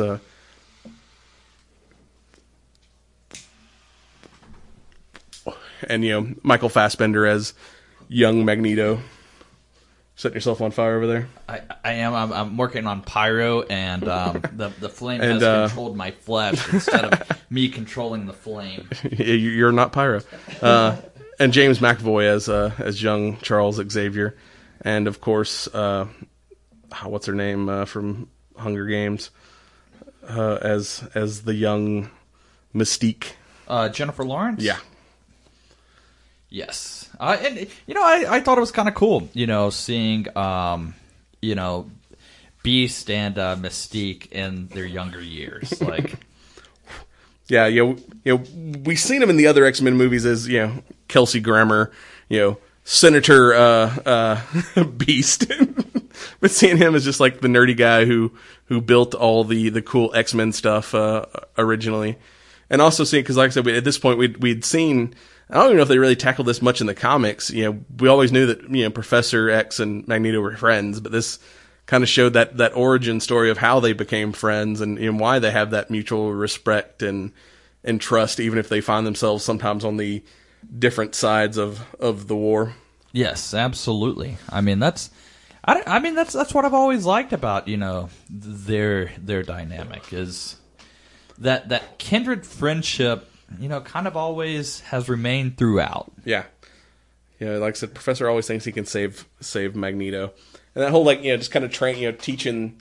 And Michael Fassbender as young Magneto. Setting yourself on fire over there? I am. I'm working on pyro, and the flame has controlled my flesh instead of me controlling the flame. You're not pyro. and James McAvoy as young Charles Xavier, and of course, what's her name from Hunger Games, as the young Mystique. Jennifer Lawrence? Yeah. Yes. And, I thought it was kind of cool, seeing, Beast and Mystique in their younger years. Like, yeah, we've seen him in the other X-Men movies as, Kelsey Grammer, Senator Beast. But seeing him as just like the nerdy guy who built all the cool X-Men stuff originally. And also seeing, because like I said, at this point we'd seen, I don't even know if they really tackled this much in the comics. We always knew that, Professor X and Magneto were friends, but this kind of showed that origin story of how they became friends and why they have that mutual respect and trust, even if they find themselves sometimes on the different sides of the war. Yes, absolutely. I mean, that's what I've always liked about, their dynamic is that kindred friendship, kind of always has remained throughout. Yeah. Yeah, like I said, Professor always thinks he can save Magneto. And that whole, just kind of teaching,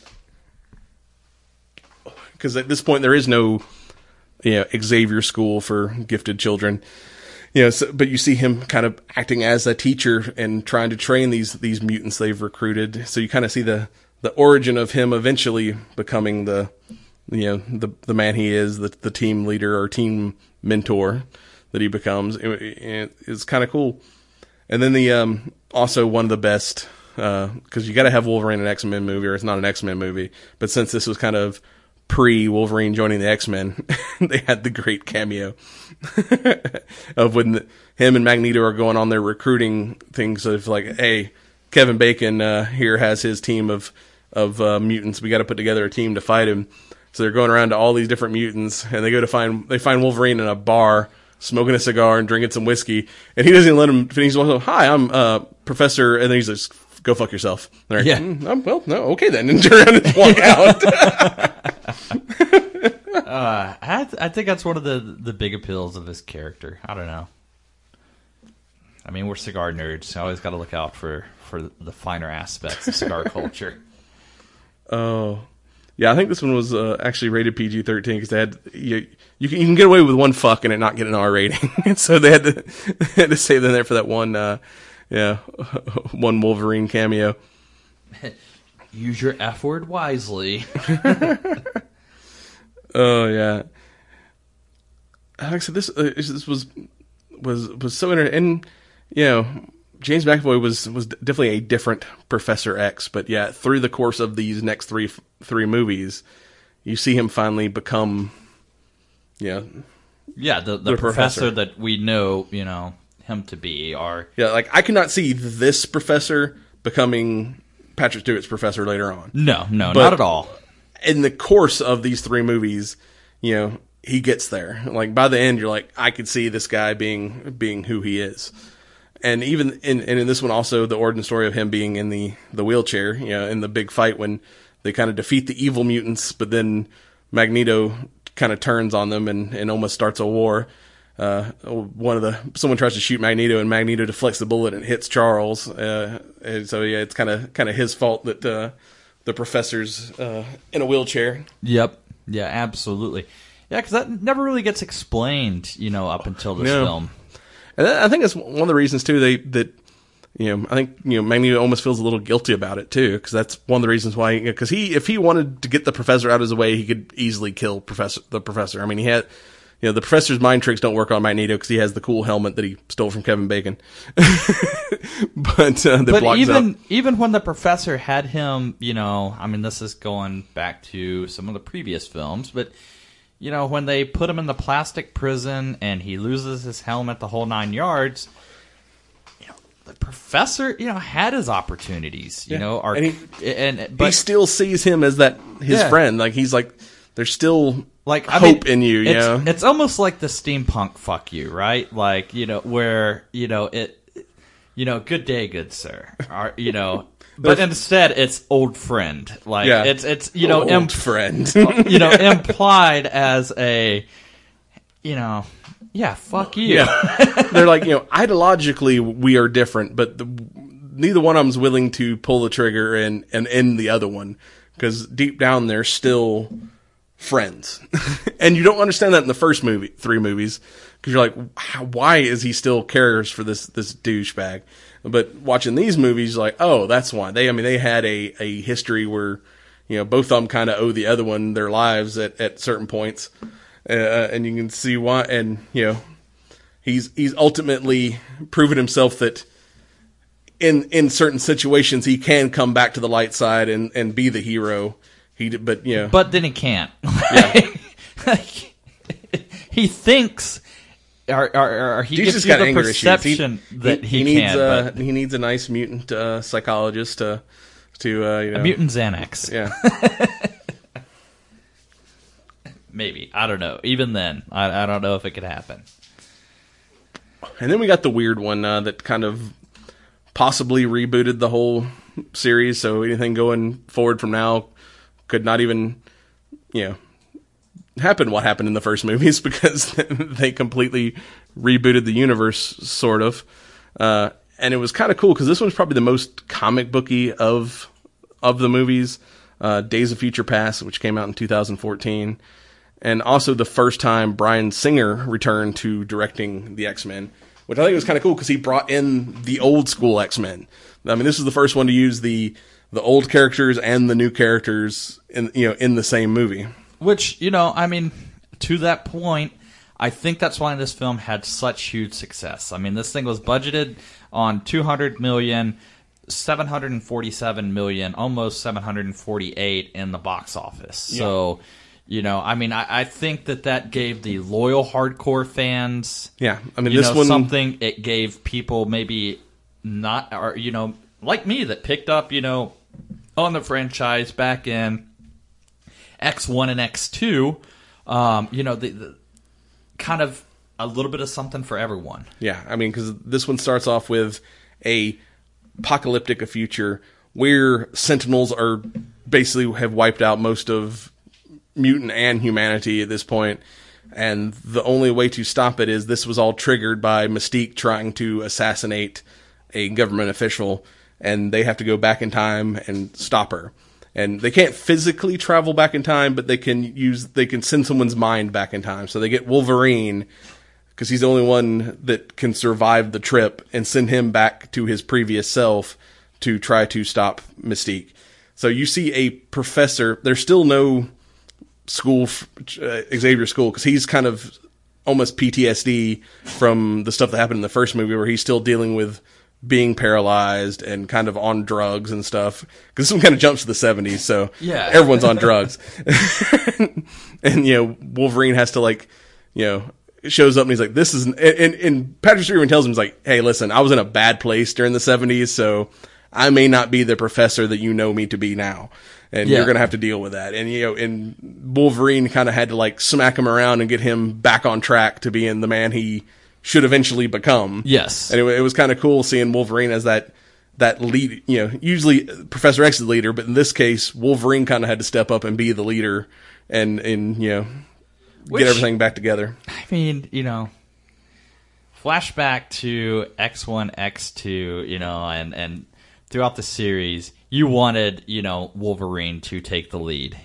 because at this point there is no, Xavier School for gifted children. But you see him kind of acting as a teacher and trying to train these mutants they've recruited. So you kind of see the origin of him eventually becoming the man he is, the team leader or team mentor that he becomes. It's kind of cool. And then also one of the best, because you got to have Wolverine in an X-Men movie, or it's not an X-Men movie. But since this was kind of pre-Wolverine joining the X-Men, they had the great cameo of when him and Magneto are going on their recruiting things of like, hey, Kevin Bacon here has his team of mutants. We got to put together a team to fight him. So they're going around to all these different mutants, and they find Wolverine in a bar smoking a cigar and drinking some whiskey, and he doesn't even let him finish. Hi, I'm Professor, and then he's like, go fuck yourself. And they're like, yeah. Well, no, okay then, and turn around and walk out. I think that's one of the big appeals of this character. I don't know. I mean, we're cigar nerds, so I always got to look out for the finer aspects of cigar culture. Oh, yeah. I think this one was actually rated PG-13 because they had you can get away with one fuck and it not get an R rating, and so they had to save them there for that one one Wolverine cameo. Use your F word wisely. Oh yeah. Like I said, this was so interesting, and James McAvoy was definitely a different Professor X, but yeah, through the course of these next three movies, you see him finally become, the professor that we know, him to be. Like I could not see this professor becoming Patrick Stewart's professor later on. No, not at all. In the course of these three movies, he gets there. Like by the end, you're like, I could see this guy being who he is. And even in this one also, the origin story of him being in the wheelchair, in the big fight when they kind of defeat the evil mutants, but then Magneto kind of turns on them and almost starts a war. Someone tries to shoot Magneto, and Magneto deflects the bullet and hits Charles. And so yeah, it's kind of his fault that the professor's in a wheelchair. Yep. Yeah, absolutely. Yeah, because that never really gets explained, up until this film. And I think that's one of the reasons too I think Magneto almost feels a little guilty about it too, because that's one of the reasons why. Because if he wanted to get the professor out of his way, he could easily kill the professor. I mean, he had. The professor's mind tricks don't work on Magneto because he has the cool helmet that he stole from Kevin Bacon. But even when the professor had him, I mean, this is going back to some of the previous films, but when they put him in the plastic prison and he loses his helmet, the whole 9 yards. The professor, had his opportunities. But he still sees him as his friend. Like he's like, there's still. Like hope in you, It's almost like the steampunk fuck you, right? Like, where, good day, good sir. But instead it's old friend. Like it's old friend. Implied as a Yeah, fuck you. Yeah. They're like, ideologically we are different, but neither one of them's willing to pull the trigger and end the other one, because deep down they're still friends. And you don't understand that in the first three movies, because you're like, why is he still cares for this douchebag? But watching these movies, like, oh, that's why. They had a history where, both of them kind of owe the other one their lives at certain points. And you can see why. And, he's ultimately proven himself that in certain situations he can come back to the light side and be the hero. But then he can't. Yeah. He thinks, or he He's gives just you got the anger perception issues. that he needs can. But he needs a nice mutant psychologist to a mutant Xanax. Yeah. Maybe. I don't know. Even then, I don't know if it could happen. And then we got the weird one that kind of possibly rebooted the whole series. So anything going forward from now could not even, happen what happened in the first movies, because they completely rebooted the universe, sort of. And it was kind of cool because this one's probably the most comic booky of the movies. Days of Future Past, which came out in 2014. And also the first time Bryan Singer returned to directing the X-Men, which I think was kind of cool because he brought in the old school X-Men. This is the first one to use the old characters and the new characters in the same movie. Which, to that point, I think that's why this film had such huge success. This thing was budgeted on $200 million, $747 million, almost 748 in the box office. Yeah. So, I think that gave the loyal hardcore fans, this one, something. It gave people maybe not, or like me, that picked up, on the franchise back in X1 and X2, the kind of a little bit of something for everyone. Yeah, because this one starts off with a apocalyptic future where Sentinels are basically have wiped out most of mutant and humanity at this point, and the only way to stop it is this was all triggered by Mystique trying to assassinate a government official, and they have to go back in time and stop her. And they can't physically travel back in time, but they can send someone's mind back in time. So they get Wolverine, because he's the only one that can survive the trip, and send him back to his previous self to try to stop Mystique. So you see a professor. There's still no school, Xavier School, because he's kind of almost PTSD from the stuff that happened in the first movie, where he's still dealing with being paralyzed and kind of on drugs and stuff. Because this one kind of jumps to the 70s, so yeah, everyone's on drugs. And, Wolverine has to, shows up and he's like, this is, and Patrick Stewart tells him, he's like, hey, listen, I was in a bad place during the 70s, so I may not be the professor that you know me to be now. And you're going to have to deal with that. And, and Wolverine kind of had to smack him around and get him back on track to being the man he should eventually become. Yes. And it was kind of cool seeing Wolverine as that lead, usually Professor X is the leader, but in this case, Wolverine kind of had to step up and be the leader and get everything back together. Flashback to X1, X2, and throughout the series, you wanted, Wolverine to take the lead.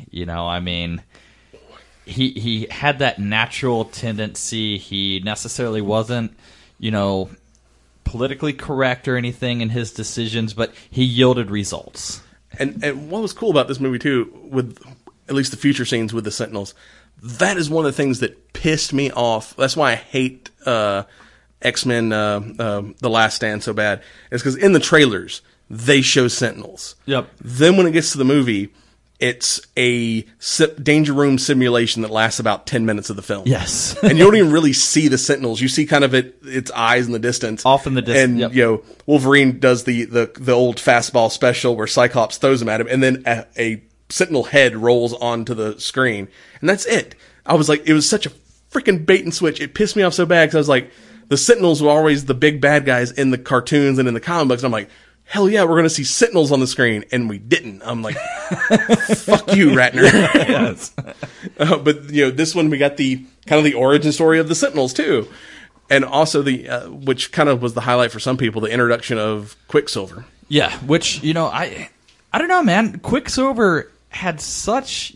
He had that natural tendency. He necessarily wasn't, politically correct or anything in his decisions, but he yielded results. And what was cool about this movie, too, with at least the future scenes with the Sentinels, that is one of the things that pissed me off. That's why I hate X-Men The Last Stand so bad. Is because in the trailers, they show Sentinels. Yep. Then when it gets to the movie, it's a danger room simulation that lasts about 10 minutes of the film. Yes. And you don't even really see the Sentinels. You see kind of its eyes in the distance. Off in the distance. And, yep. Wolverine does the old fastball special where Cyclops throws him at him, and then a Sentinel head rolls onto the screen. And that's it. I was like, it was such a freaking bait and switch. It pissed me off so bad because I was like, the Sentinels were always the big bad guys in the cartoons and in the comic books. And I'm like, hell yeah, we're going to see Sentinels on the screen. And we didn't. I'm like, fuck you, Ratner. Yes. But, this one, we got the kind of the origin story of the Sentinels too. And also which kind of was the highlight for some people, the introduction of Quicksilver. Yeah, which, I don't know, man. Quicksilver had such,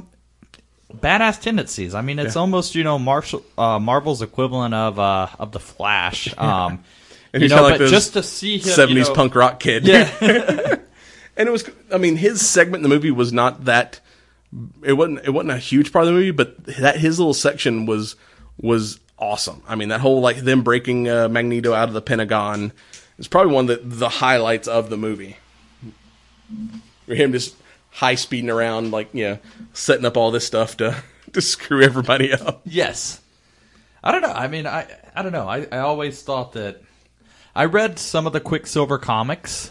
badass tendencies. I mean, it's almost, Marvel's equivalent of the Flash. And he's kind of like but just to see him, 70s punk rock kid. Yeah. And it was, I mean, his segment in the movie was not that, it wasn't a huge part of the movie, but his little section was awesome. I mean, that whole, like, them breaking Magneto out of the Pentagon is probably one of the highlights of the movie. Him just high-speeding around, like, setting up all this stuff to screw everybody up. Yes. I don't know. I mean, I don't know. I always thought that... I read some of the Quicksilver comics,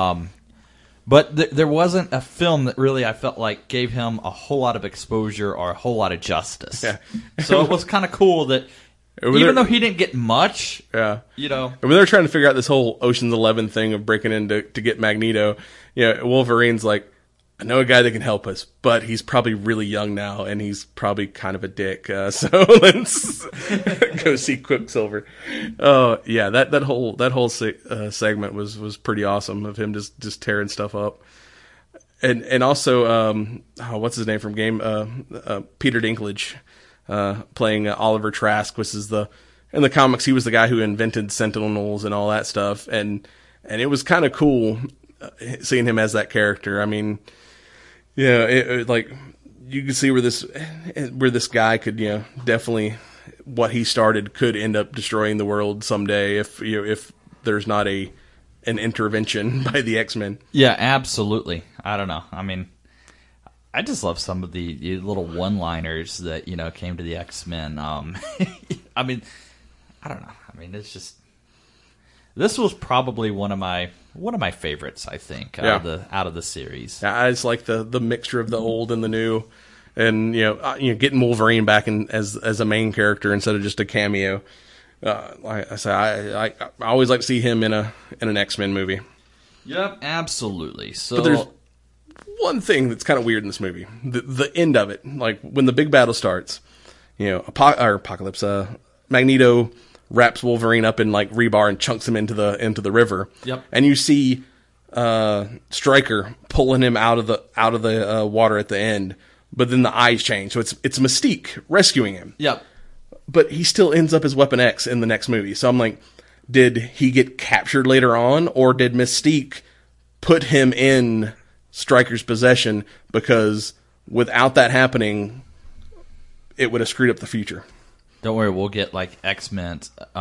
but there wasn't a film that really, I felt like, gave him a whole lot of exposure or a whole lot of justice. Yeah. So it was kind of cool that, even though he didn't get much, And when they're trying to figure out this whole Ocean's 11 thing of breaking in to get Magneto, Wolverine's like, I know a guy that can help us, but he's probably really young now, and he's probably kind of a dick. So let's go see Quicksilver. Oh yeah, that whole segment was pretty awesome of him just tearing stuff up, and also what's his name from Game? Peter Dinklage playing Oliver Trask, which is in the comics he was the guy who invented Sentinels and all that stuff, and it was kind of cool seeing him as that character. I mean. Yeah, it like you can see where this guy could, definitely what he started could end up destroying the world someday if there's not an intervention by the X-Men. Yeah, absolutely. I don't know. I mean, I just love some of the little one-liners that came to the X-Men. I mean, I don't know. I mean, it's just this was probably one of my favorites, I think, out of the series. Yeah, I just like the mixture of the old and the new, and getting Wolverine back as a main character instead of just a cameo. Like I say, I always like to see him in an X-Men movie. Yep, absolutely. So, but there's one thing that's kind of weird in this movie: the end of it, like when the big battle starts. Apocalypse, Magneto wraps Wolverine up in like rebar and chunks him into the river. Yep. And you see Stryker pulling him out of the water at the end, but then the eyes change. So it's Mystique rescuing him. Yep. But he still ends up as Weapon X in the next movie. So I'm like, did he get captured later on, or did Mystique put him in Stryker's possession? Because without that happening, it would have screwed up the future. Don't worry, we'll get like X-Men,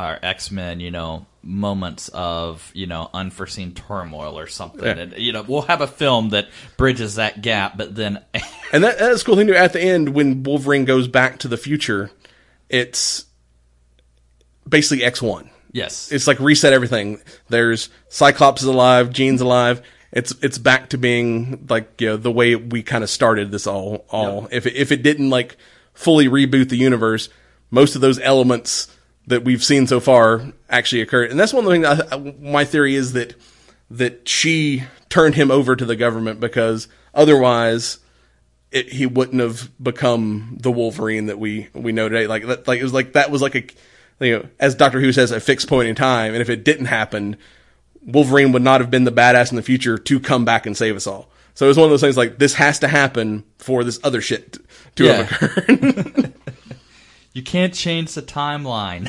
moments of, unforeseen turmoil or something. Yeah. And, we'll have a film that bridges that gap, but then... And that's a cool thing to do. At the end, when Wolverine goes back to the future, it's basically X1. Yes. It's like reset everything. There's Cyclops is alive, Jean's alive. It's back to being like, the way we kind of started this all. Yep. If it didn't like fully reboot the universe, most of those elements that we've seen so far actually occurred. And that's one of the things, my theory is that she turned him over to the government, because otherwise he wouldn't have become the Wolverine that we know today. That was like as Doctor Who says, a fixed point in time. And if it didn't happen, Wolverine would not have been the badass in the future to come back and save us all. So it was one of those things like, this has to happen for this other shit to have occurred. You can't change the timeline.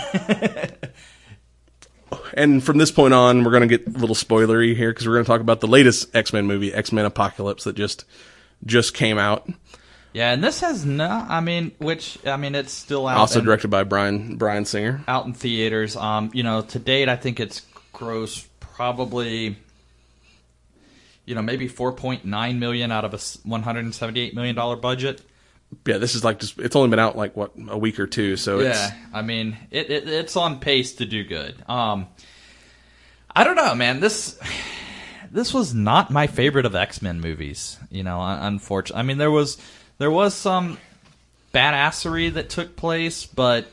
And from this point on, we're going to get a little spoilery here, because we're going to talk about the latest X-Men movie, X-Men Apocalypse, that just came out. Yeah, and this has it's still out. Also directed by Bryan Singer. Out in theaters. To date, I think it's grossed probably, maybe $4.9 million out of a $178 million budget. Yeah, this is it's only been out like a week or two, so it's on pace to do good. I don't know, man. This was not my favorite of X-Men movies. Unfortunately, I mean there was some badassery that took place, but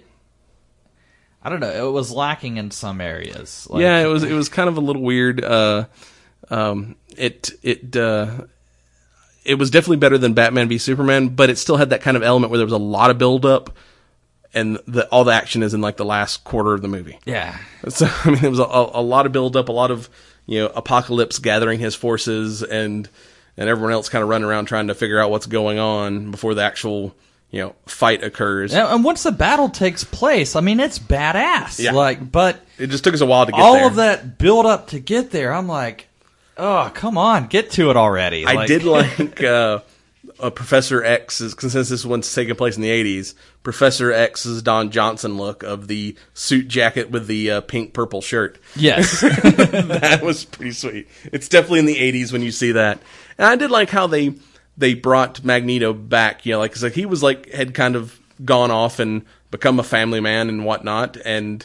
I don't know. It was lacking in some areas. It was kind of a little weird. It was definitely better than Batman v Superman, but it still had that kind of element where there was a lot of build up and all the action is in like the last quarter of the movie. Yeah. So I mean, there was a lot of build up, a lot of Apocalypse gathering his forces and everyone else kind of running around trying to figure out what's going on before the actual fight occurs. And once the battle takes place, I mean, it's badass. Yeah. But it just took us a while to get there. All of that build up to get there, I'm like, oh, come on, get to it already. I did like Professor X's, since this one's taking place in the 80s, Professor X's Don Johnson look of the suit jacket with the pink-purple shirt. Yes. That was pretty sweet. It's definitely in the 80s when you see that. And I did like how they brought Magneto back, cause like he was like, had kind of gone off and become a family man and whatnot. And,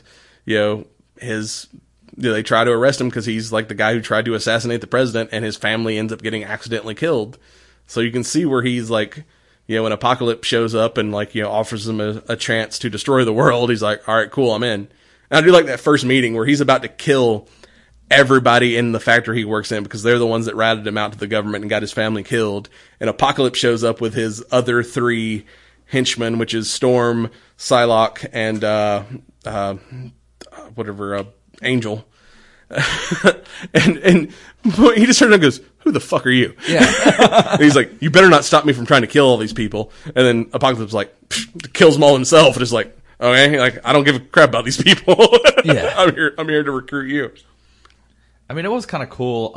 they try to arrest him because he's like the guy who tried to assassinate the president, and his family ends up getting accidentally killed. So you can see where he's like, when Apocalypse shows up and like, offers him a chance to destroy the world, he's like, all right, cool, I'm in. And I do like that first meeting where he's about to kill everybody in the factory he works in because they're the ones that ratted him out to the government and got his family killed. And Apocalypse shows up with his other 3 henchmen, which is Storm, Psylocke, and Angel. and he just turned and goes, who the fuck are you? Yeah. And he's like, you better not stop me from trying to kill all these people. And then Apocalypse like kills them all himself and is like, okay, like I don't give a crap about these people. Yeah. I'm here to recruit you. I mean, it was kind of cool,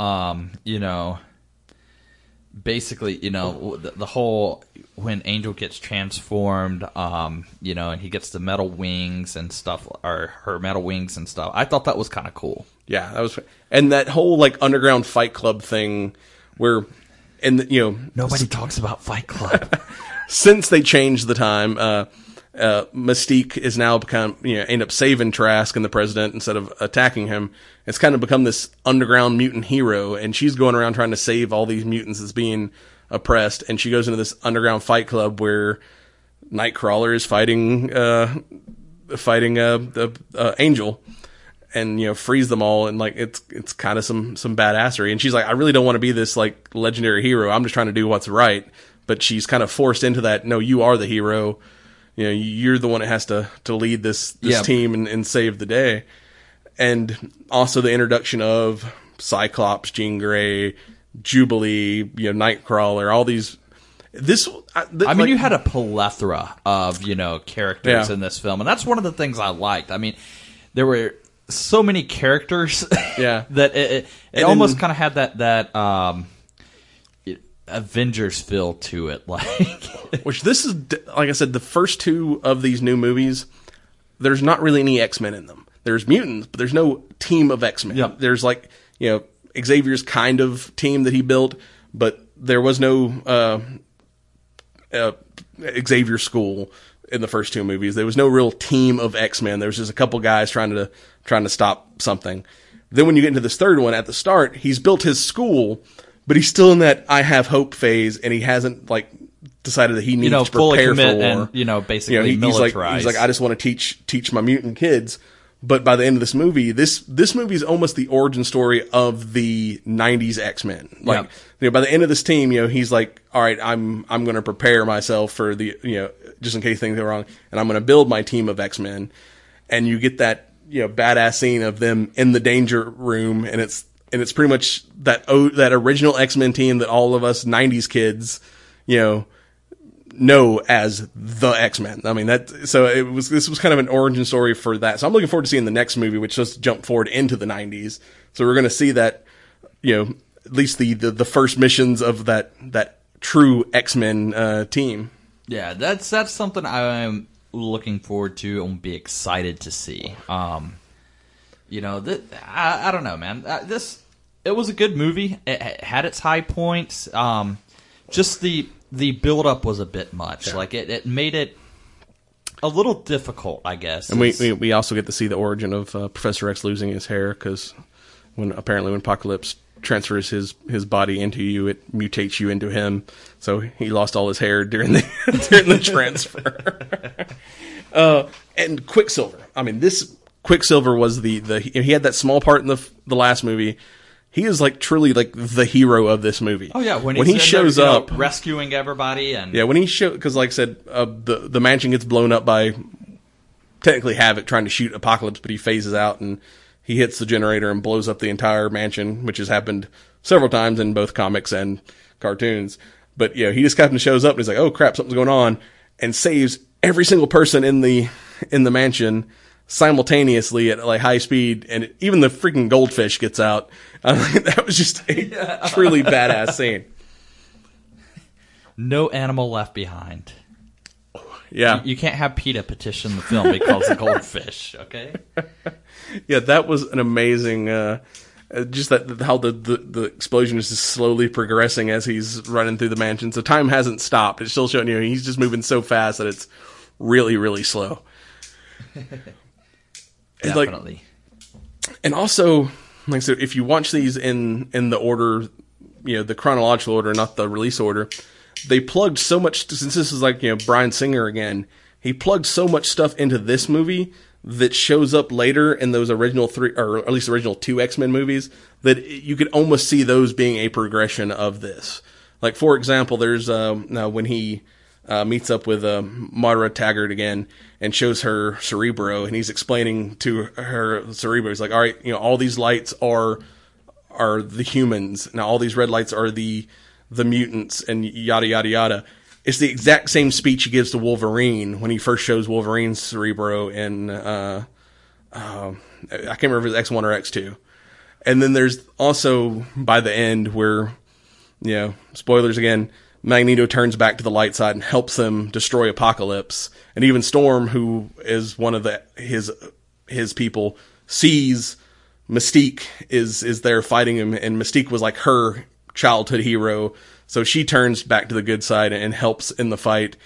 basically, the whole, when Angel gets transformed, and he gets the metal wings and stuff, or her metal wings and stuff. I thought that was kind of cool. Yeah, that was, and that whole like underground Fight Club thing where, and nobody talks about Fight Club. Since they changed the time, Mystique is now become, end up saving Trask and the president instead of attacking him. It's kind of become this underground mutant hero, and she's going around trying to save all these mutants that's being oppressed. And she goes into this underground fight club where Nightcrawler is fighting the Angel, and frees them all. And like it's kind of some badassery. And she's like, I really don't want to be this like legendary hero. I'm just trying to do what's right. But she's kind of forced into that. No, you are the hero. You're the one that has to lead this team and save the day. And also the introduction of Cyclops, Jean Grey, Jubilee, Nightcrawler, all these. I mean, you had a plethora of characters in this film, and that's one of the things I liked. I mean, there were so many characters, that it almost kind of had that Avengers feel to it, which this is, like I said, the first 2 of these new movies. There's not really any X-Men in them. There's mutants, but there's no team of X-Men. Yep. There's like, Xavier's kind of team that he built, but there was no Xavier School in the first 2 movies. There was no real team of X-Men. There was just a couple guys trying to stop something. Then when you get into this third one, at the start, he's built his school, but he's still in that I have hope phase, and he hasn't like decided that he needs to prepare for war. And, basically militarize. He's like, I just want to teach my mutant kids. But by the end of this movie, this movie is almost the origin story of the 90s X-Men. Like, by the end of this team, he's like, all right, I'm going to prepare myself for the, just in case things go wrong, and I'm going to build my team of X-Men. And you get that, badass scene of them in the danger room, and it's pretty much that original X-Men team that all of us 90s kids, know as the X-Men. I mean, this was kind of an origin story for that. So I'm looking forward to seeing the next movie, which just jumped forward into the 90s. So we're going to see that, at least the first missions of that true X-Men team. Yeah, that's something I'm looking forward to and be excited to see. I don't know, man. It was a good movie. It had its high points. Just the build-up was a bit much. Yeah. Like, it made it a little difficult, I guess. And we also get to see the origin of Professor X losing his hair, because when Apocalypse transfers his body into you, it mutates you into him. So he lost all his hair during the transfer. And Quicksilver. I mean, this Quicksilver was he had that small part in the last movie. He is like truly like the hero of this movie. Oh yeah, when he shows up, rescuing everybody, and when he because like I said, the mansion gets blown up by technically Havoc trying to shoot Apocalypse, but he phases out and he hits the generator and blows up the entire mansion, which has happened several times in both comics and cartoons. But, he just kind of shows up and he's like, oh crap, something's going on, and saves every single person in the mansion simultaneously at like high speed, and even the freaking goldfish gets out. That was just a truly badass scene. No animal left behind. Yeah. You can't have PETA petition the film because of goldfish, okay? Yeah, that was an amazing, just that how the explosion is just slowly progressing as he's running through the mansion. So time hasn't stopped. It's still showing he's just moving so fast that it's really, really slow. Definitely. And also, like I said, if you watch these in the order, the chronological order, not the release order, they plugged so much, since this is like, Bryan Singer again, he plugged so much stuff into this movie that shows up later in those original 3, or at least the original 2 X-Men movies, that you could almost see those being a progression of this. Like, for example, there's, now when he meets up with Moira Taggart again and shows her Cerebro, and he's explaining to her Cerebro, he's like, all right, all these lights are the humans. Now all these red lights are the mutants, and yada, yada, yada. It's the exact same speech he gives to Wolverine when he first shows Wolverine's Cerebro in, I can't remember if it's X1 or X2. And then there's also, by the end, where, spoilers again, Magneto turns back to the light side and helps them destroy Apocalypse. And even Storm, who is one of his people, sees Mystique is there fighting him, and Mystique was like her childhood hero. So she turns back to the good side and helps in the fight.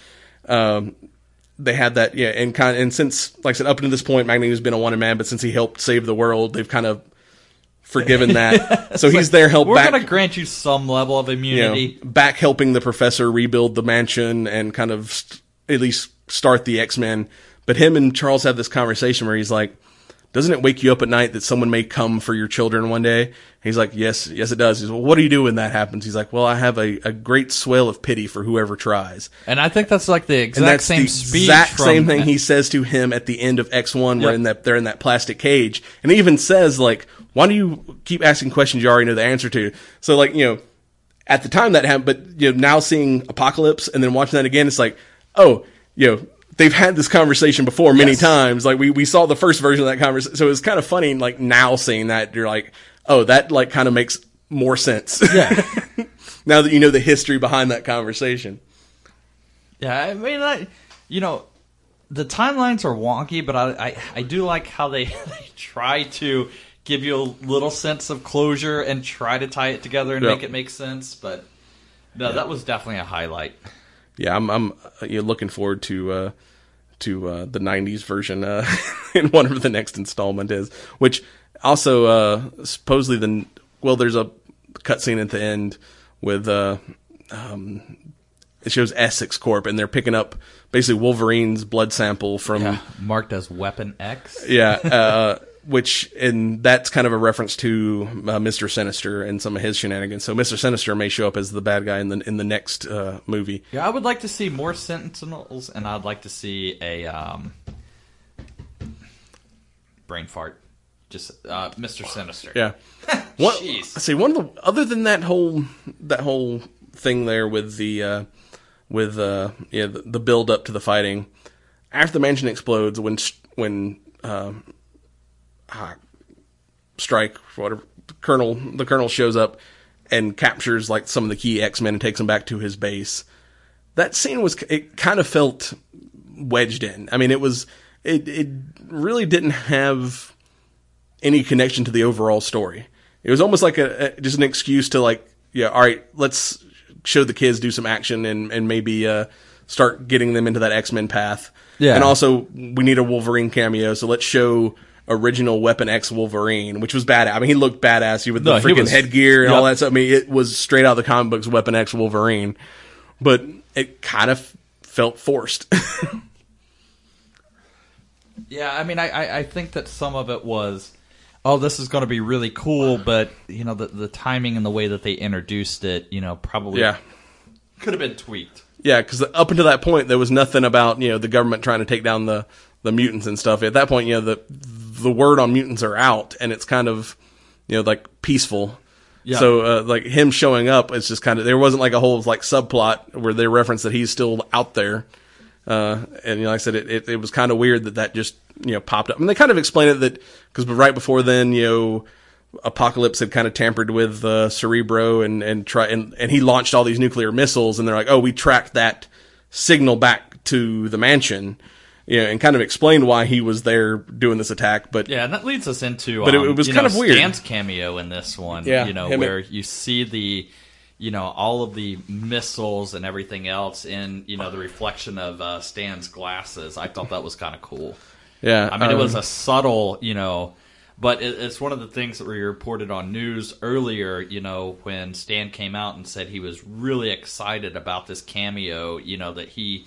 They had that, and since, like I said, up until this point, Magneto's been a wanted man, but since he helped save the world, they've kind of forgiven that. So he's there we're going to grant you some level of immunity. Back helping the Professor rebuild the mansion and kind of at least start the X-Men. But him and Charles have this conversation where he's like, doesn't it wake you up at night that someone may come for your children one day? He's like, yes, it does. He's like, well, what do you do when that happens? He's like, well, I have a great swell of pity for whoever tries. And I think that's like the exact same speech. Same thing he says to him at the end of X1, where they're in that plastic cage. And he even says, like, why do you keep asking questions you already know the answer to? So, like, at the time that happened, but, now seeing Apocalypse and then watching that again, it's like, oh, they've had this conversation before many times. Like, we saw the first version of that conversation. So it's kind of funny, like, now seeing that, you're like, oh, that, like, kind of makes more sense. Yeah. Now that you know the history behind that conversation. Yeah, I mean, the timelines are wonky, but I do like how they try to give you a little sense of closure and try to tie it together and make it make sense. But no, that was definitely a highlight. Yeah, I'm looking forward to the 90s version in whatever the next installment is. Which also supposedly there's a cutscene at the end with it shows Essex Corp, and they're picking up basically Wolverine's blood sample from marked as Weapon X. And that's kind of a reference to Mr. Sinister and some of his shenanigans. So Mr. Sinister may show up as the bad guy in the next movie. Yeah, I would like to see more Sentinels, and I'd like to see a brain fart. Just Mr. Sinister. Yeah. One of the other than that whole thing there with the build up to the fighting, after the mansion explodes, when Strike, whatever, the Colonel shows up and captures like some of the key X-Men and takes them back to his base. That scene it kind of felt wedged in. I mean, it really didn't have any connection to the overall story. It was almost like just an excuse to like, all right, let's show the kids do some action and maybe start getting them into that X-Men path. Yeah. And also, we need a Wolverine cameo, so let's show original Weapon X Wolverine, which was badass. I mean, he looked badass with the freaking headgear and all that stuff. I mean, it was straight out of the comic books, Weapon X Wolverine. But it kind of felt forced. Yeah, I mean, I think that some of it was, this is going to be really cool, but, the timing and the way that they introduced it, probably could have been tweaked. Yeah, because up until that point, there was nothing about, the government trying to take down the the mutants and stuff. At that point, the word on mutants are out, and it's kind of, like peaceful. Yeah. So, like him showing up, it's just kind of, there wasn't like a whole like subplot where they reference that he's still out there. And like I said, it was kind of weird that just, popped up. And they kind of explained it that, because right before then, Apocalypse had kind of tampered with Cerebro and he launched all these nuclear missiles, and they're like, oh, we tracked that signal back to the mansion, and kind of explained why he was there doing this attack. But yeah, and that leads us into but it was kind of weird. Stan's cameo in this one, where you see the all of the missiles and everything else in the reflection of Stan's glasses. I thought that was kind of cool. Yeah, I mean, it was a subtle, but it's one of the things that we reported on news earlier, when Stan came out and said he was really excited about this cameo, that he,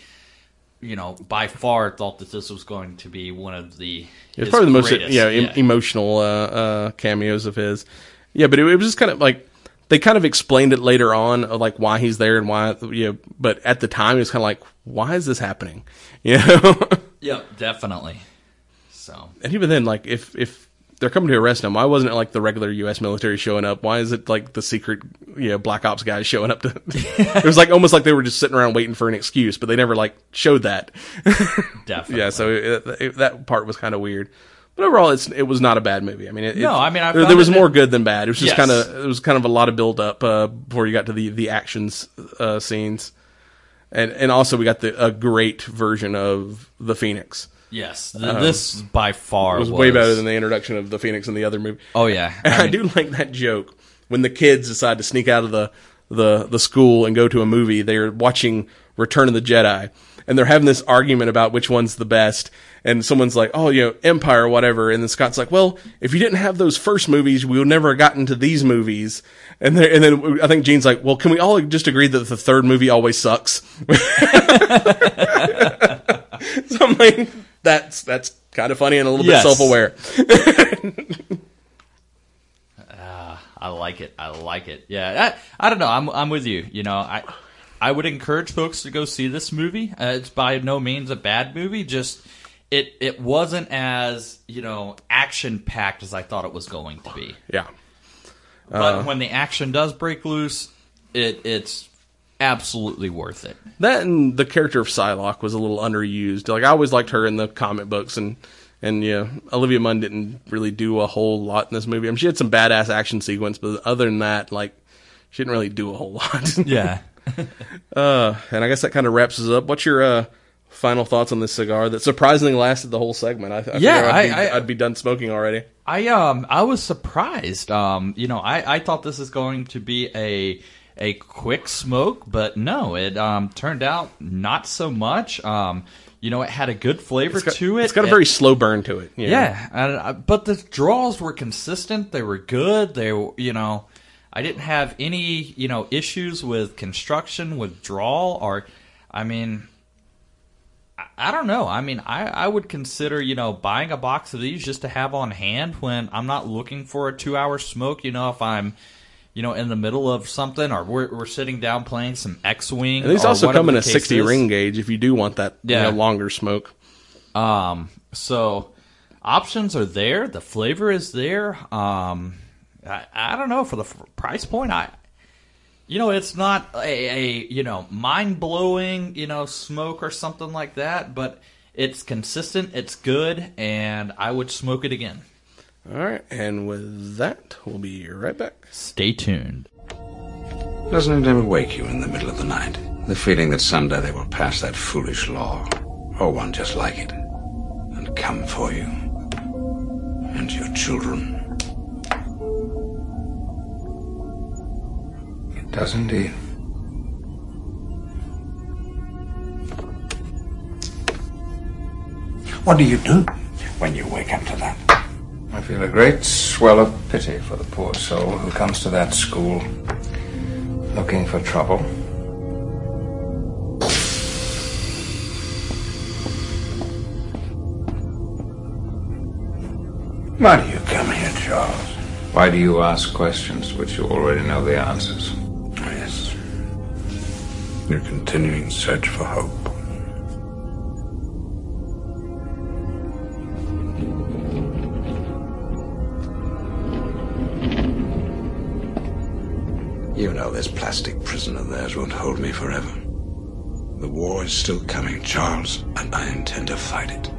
by far thought that this was going to be one of it's probably the most emotional cameos of his. Yeah, but it was just kind of like, they kind of explained it later on, like why he's there and why, but at the time it was kind of like, why is this happening? Yeah, definitely. So, and even then, like if they're coming to arrest him, why wasn't it like the regular U.S. military showing up? Why is it like the secret, Black Ops guys showing up to? It was like almost like they were just sitting around waiting for an excuse, but they never like showed that. Definitely. Yeah, so that part was kind of weird. But overall, it was not a bad movie. I mean, there was more good than bad. It was just kind of a lot of build up before you got to the actions scenes, and also we got a great version of the Phoenix. Yes, this by far was way better than the introduction of the Phoenix in the other movie. Oh yeah, and I do like that joke when the kids decide to sneak out of the school and go to a movie. They're watching Return of the Jedi, and they're having this argument about which one's the best. And someone's like, oh, Empire or whatever. And then Scott's like, well, if you didn't have those first movies, we would never have gotten to these movies. And then I think Gene's like, well, can we all just agree that the third movie always sucks? So I'm like, that's kind of funny and a little bit self-aware. I like it. Yeah, I don't know. I'm with you. I would encourage folks to go see this movie. It's by no means a bad movie. Just it wasn't as action packed as I thought it was going to be. Yeah. But when the action does break loose, it's absolutely worth it. That and the character of Psylocke was a little underused. Like I always liked her in the comic books, and Olivia Munn didn't really do a whole lot in this movie. I mean, she had some badass action sequence, but other than that, like she didn't really do a whole lot. Yeah. And I guess that kind of wraps us up. What's your final thoughts on this cigar that surprisingly lasted the whole segment? I'd be done smoking already. I was surprised. I thought this is going to be a quick smoke, but no, it turned out not so much. It had a good flavor to it. It's got a very slow burn to it. Yeah, but the draws were consistent. They were good. They were, I didn't have any, issues with construction, withdrawal, or, I mean, I don't know. I mean, I would consider, buying a box of these just to have on hand when I'm not looking for a 2-hour smoke, if I'm, in the middle of something, or we're sitting down playing some X-Wing. And these also come in a 60 ring gauge if you do want that longer smoke. So options are there. The flavor is there. I don't know, for the price point, it's not a mind-blowing, smoke or something like that, but it's consistent, it's good, and I would smoke it again. All right, and with that, we'll be right back. Stay tuned. Doesn't it ever wake you in the middle of the night? The feeling that someday they will pass that foolish law, or one just like it, and come for you and your children. It does indeed. What do you do when you wake up to that? I feel a great swell of pity for the poor soul who comes to that school looking for trouble. Why do you come here, Charles? Why do you ask questions which you already know the answers? Yes. Your continuing search for hope. You know this plastic prison of theirs won't hold me forever. The war is still coming, Charles, and I intend to fight it.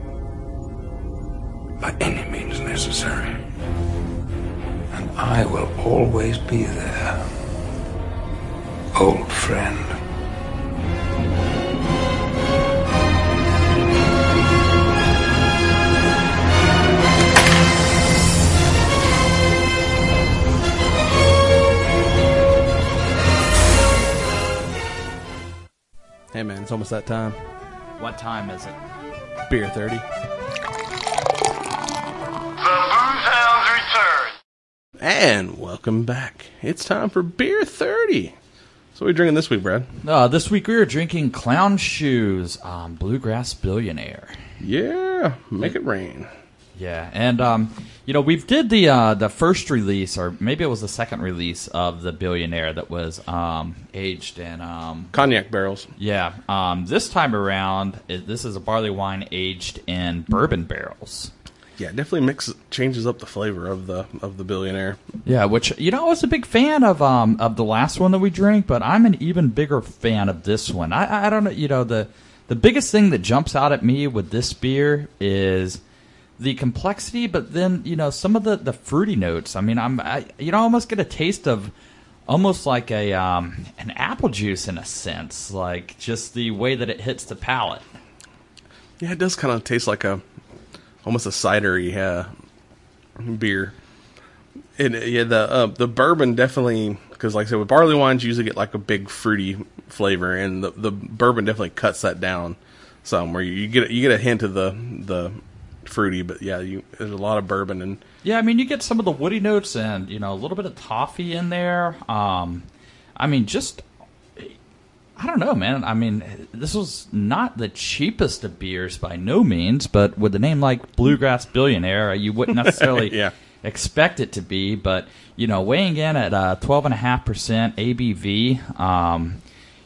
By any means necessary. And I will always be there. Old friend. Hey man, it's almost that time. What time is it? Beer 30. The Booze Hounds return. And welcome back. It's time for Beer 30. So what are we drinking this week, Brad? This week we are drinking Clown Shoes, Bluegrass Billionaire. Yeah, make it rain. Yeah, and we did the first release, or maybe it was the second release of the Billionaire that was aged in Cognac barrels. Yeah, this time around, this is a barley wine aged in bourbon barrels. Yeah, it definitely changes up the flavor of the Billionaire. Yeah, which I was a big fan of the last one that we drank, but I'm an even bigger fan of this one. I don't know, the biggest thing that jumps out at me with this beer is the complexity, but then some of the fruity notes. I mean, I almost get a taste of almost like an apple juice in a sense, like just the way that it hits the palate. Yeah, it does kind of taste like almost a cidery beer. And the bourbon definitely, because like I said, with barley wines you usually get like a big fruity flavor, and the bourbon definitely cuts that down some, where you get a hint of the fruity, but yeah, there's a lot of bourbon. And yeah, I mean, you get some of the woody notes and a little bit of toffee in there. I mean, just I don't know, man. I mean, this was not the cheapest of beers by no means, but with a name like Bluegrass Billionaire, you wouldn't necessarily expect it to be. But weighing in at 12.5% ABV,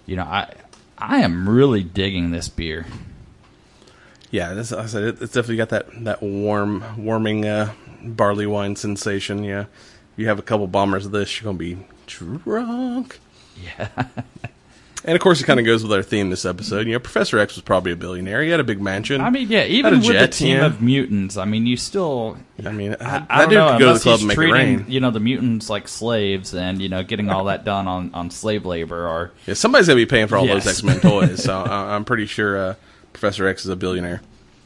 I am really digging this beer. Yeah, I said it's definitely got that warming barley wine sensation. Yeah, if you have a couple bombers of this, you're gonna be drunk. Yeah, and of course it kind of goes with our theme this episode. Professor X was probably a billionaire. He had a big mansion. I mean, yeah, even with the team of mutants, I mean, you still. I mean, I don't know, go to the club and make it rain. The mutants like slaves, and getting all that done on slave labor, or somebody's gonna be paying for all those X-Men toys. So I'm pretty sure. Professor X is a billionaire.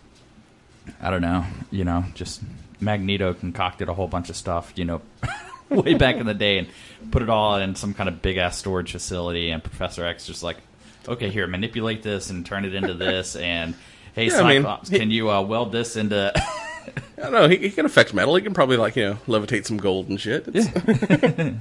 I don't know. Just Magneto concocted a whole bunch of stuff, way back in the day, and put it all in some kind of big-ass storage facility, and Professor X just like, okay, here, manipulate this and turn it into this, and hey, Cyclops, can you weld this into... I don't know, he can affect metal. He can probably, levitate some gold and shit. Yeah.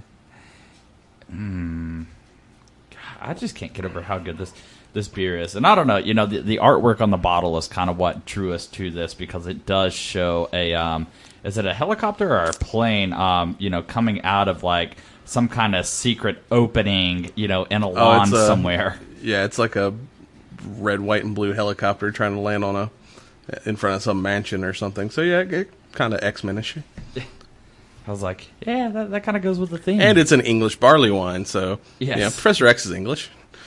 I just can't get over how good this beer is. And I don't know, the artwork on the bottle is kind of what drew us to this, because it does show is it a helicopter or a plane, coming out of like some kind of secret opening, in a lawn somewhere. Yeah, it's like a red, white, and blue helicopter trying to land in front of some mansion or something. So yeah, it kind of X-Men-ish. I was like, yeah, that kind of goes with the theme. And it's an English barley wine, so yes. Yeah, Professor X is English.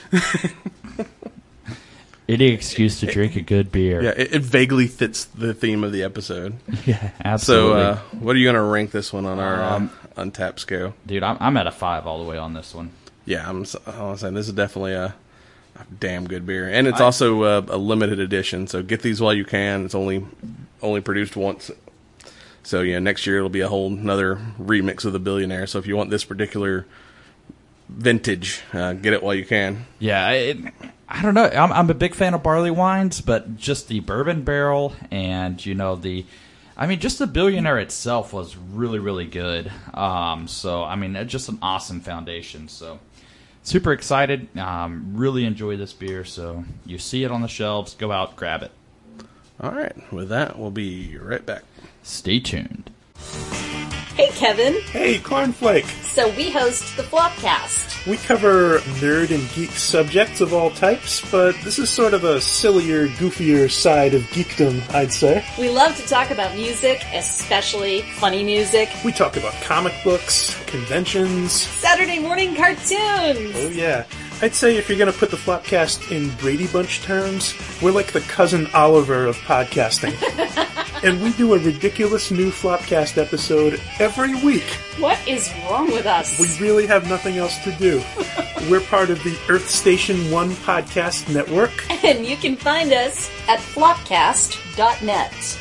Any excuse to drink a good beer. Yeah, it vaguely fits the theme of the episode. Yeah, absolutely. So, what are you going to rank this one on our Untapped scale? Dude, I'm at a 5 all the way on this one. Yeah, I'm saying this is definitely a damn good beer, and it's also a limited edition. So get these while you can. It's only produced once. So yeah, next year it'll be a whole another remix of the Billionaire. So if you want this particular vintage, get it while you can. Yeah, I don't know. I'm a big fan of barley wines, but just the bourbon barrel and just the Billionaire itself was really, really good. So I mean, just an awesome foundation. So super excited. Really enjoy this beer. So you see it on the shelves, go out, grab it. All right. With that, we'll be right back. Stay tuned. Hey, Kevin. Hey, Cornflake. So we host the Flopcast. We cover nerd and geek subjects of all types, but this is sort of a sillier, goofier side of geekdom, I'd say. We love to talk about music, especially funny music. We talk about comic books, conventions, Saturday morning cartoons. Oh yeah. I'd say if you're going to put the Flopcast in Brady Bunch terms, we're like the cousin Oliver of podcasting. And we do a ridiculous new Flopcast episode every week. What is wrong with us? We really have nothing else to do. We're part of the Earth Station 1 podcast network. And you can find us at flopcast.net.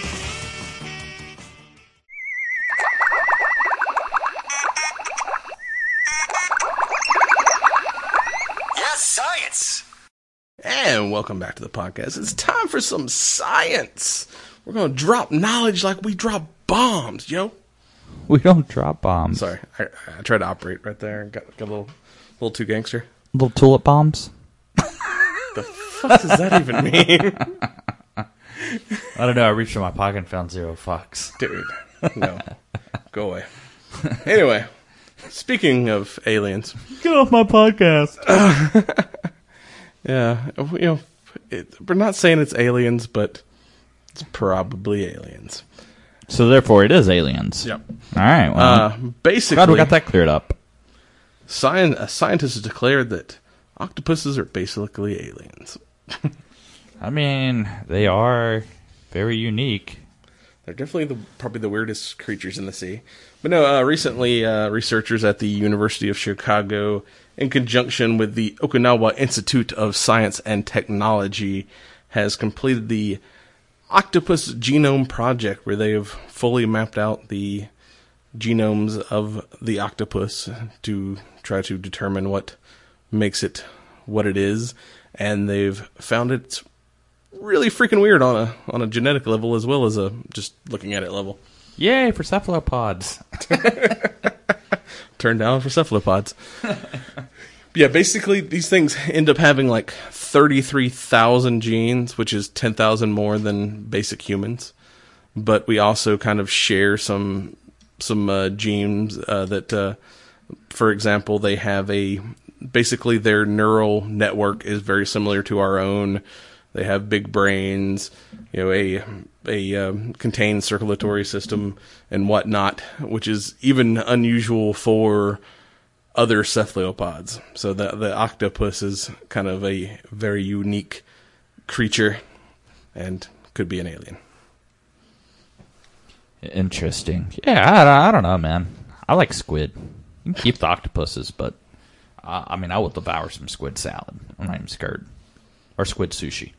Science! And welcome back to the podcast. It's time for some science. We're going to drop knowledge like we drop bombs, yo. We don't drop bombs. Sorry, I tried to operate right there and got a little too gangster. Little tulip bombs? The fuck does that even mean? I don't know. I reached in my pocket and found 0 fucks. Dude, no. Go away. Anyway. Speaking of aliens, get off my podcast. Yeah, we're not saying it's aliens, but it's probably aliens. So therefore, it is aliens. Yep. All right. Well, basically, glad we got that cleared up. Scientists have declared that octopuses are basically aliens. I mean, they are very unique. They're definitely probably the weirdest creatures in the sea. But no, recently researchers at the University of Chicago, in conjunction with the Okinawa Institute of Science and Technology, has completed the Octopus Genome Project, where they have fully mapped out the genomes of the octopus to try to determine what makes it what it is. And they've found it's really freaking weird on a genetic level as well as a just looking at it level. Yay for cephalopods. Turn down for cephalopods. Yeah, basically these things end up having like 33,000 genes, which is 10,000 more than basic humans. But we also kind of share some genes that, for example, they have basically their neural network is very similar to our own. They have big brains, a contained circulatory system and whatnot, which is even unusual for other cephalopods. So the octopus is kind of a very unique creature and could be an alien. Interesting. Yeah, I don't know, man. I like squid. You can keep the octopuses, but I would devour some squid salad. I'm not even scared. Or squid sushi.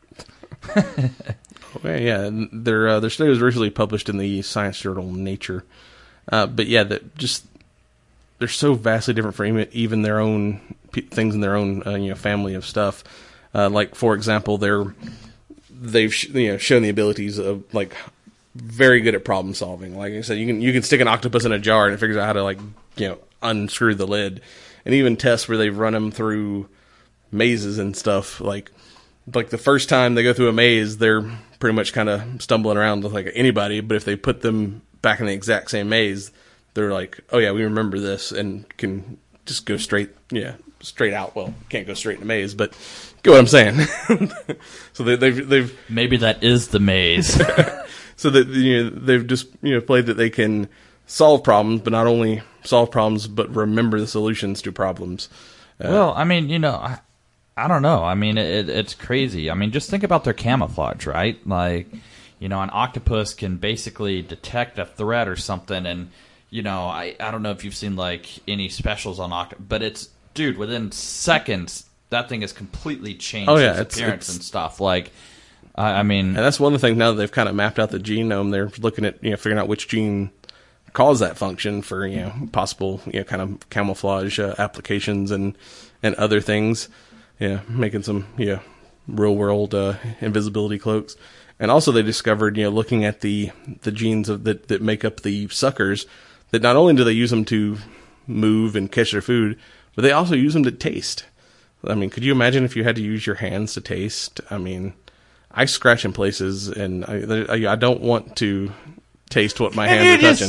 Okay, yeah, their study was originally published in the science journal Nature, but yeah, they're so vastly different from even their own things in their own family of stuff. Like for example, they've shown the abilities of like very good at problem solving. Like I said, you can stick an octopus in a jar and it figures out how to unscrew the lid, and even tests where they've run them through mazes and stuff like the first time they go through a maze, they're pretty much kind of stumbling around like anybody. But if they put them back in the exact same maze, they're like, oh yeah, we remember this and can just go straight out. Well, can't go straight in the maze, but get what I'm saying. So they've maybe that is the maze. So that they've just played that they can solve problems, but not only solve problems, but remember the solutions to problems. Well, I mean, I don't know. I mean, it's crazy. I mean, just think about their camouflage, right? Like, an octopus can basically detect a threat or something, and, I don't know if you've seen, like, any specials on octopus, but it's, dude, within seconds, that thing has completely changed its appearance and stuff. Like, I mean... And that's one of the things, now that they've kind of mapped out the genome, they're looking at, figuring out which gene cause that function for, possible, kind of camouflage applications and other things. Yeah, making some real world invisibility cloaks, and also they discovered looking at the genes that make up the suckers, that not only do they use them to move and catch their food, but they also use them to taste. I mean, could you imagine if you had to use your hands to taste? I mean, I scratch in places, and I don't want to taste what my hands are touching.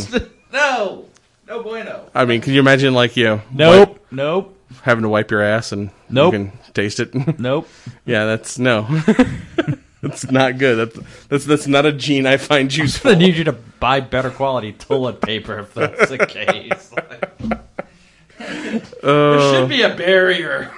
No bueno. I mean, can you imagine, like, Nope. having to wipe your ass and Nope. you can taste it? Nope. Yeah, that's no. That's not good. That's not a gene I find useful. I need you to buy better quality toilet paper if that's the case. There should be a barrier.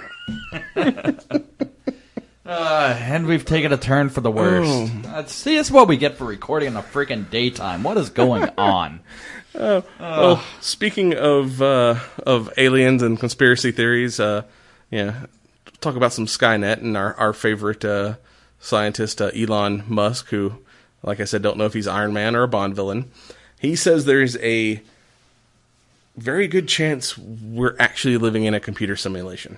And we've taken a turn for the worst. See, this is what we get for recording in the freaking daytime. What is going on? Well, speaking of aliens and conspiracy theories, talk about some Skynet and our favorite scientist, Elon Musk, who, like I said, don't know if he's Iron Man or a Bond villain. He says there's a very good chance we're actually living in a computer simulation.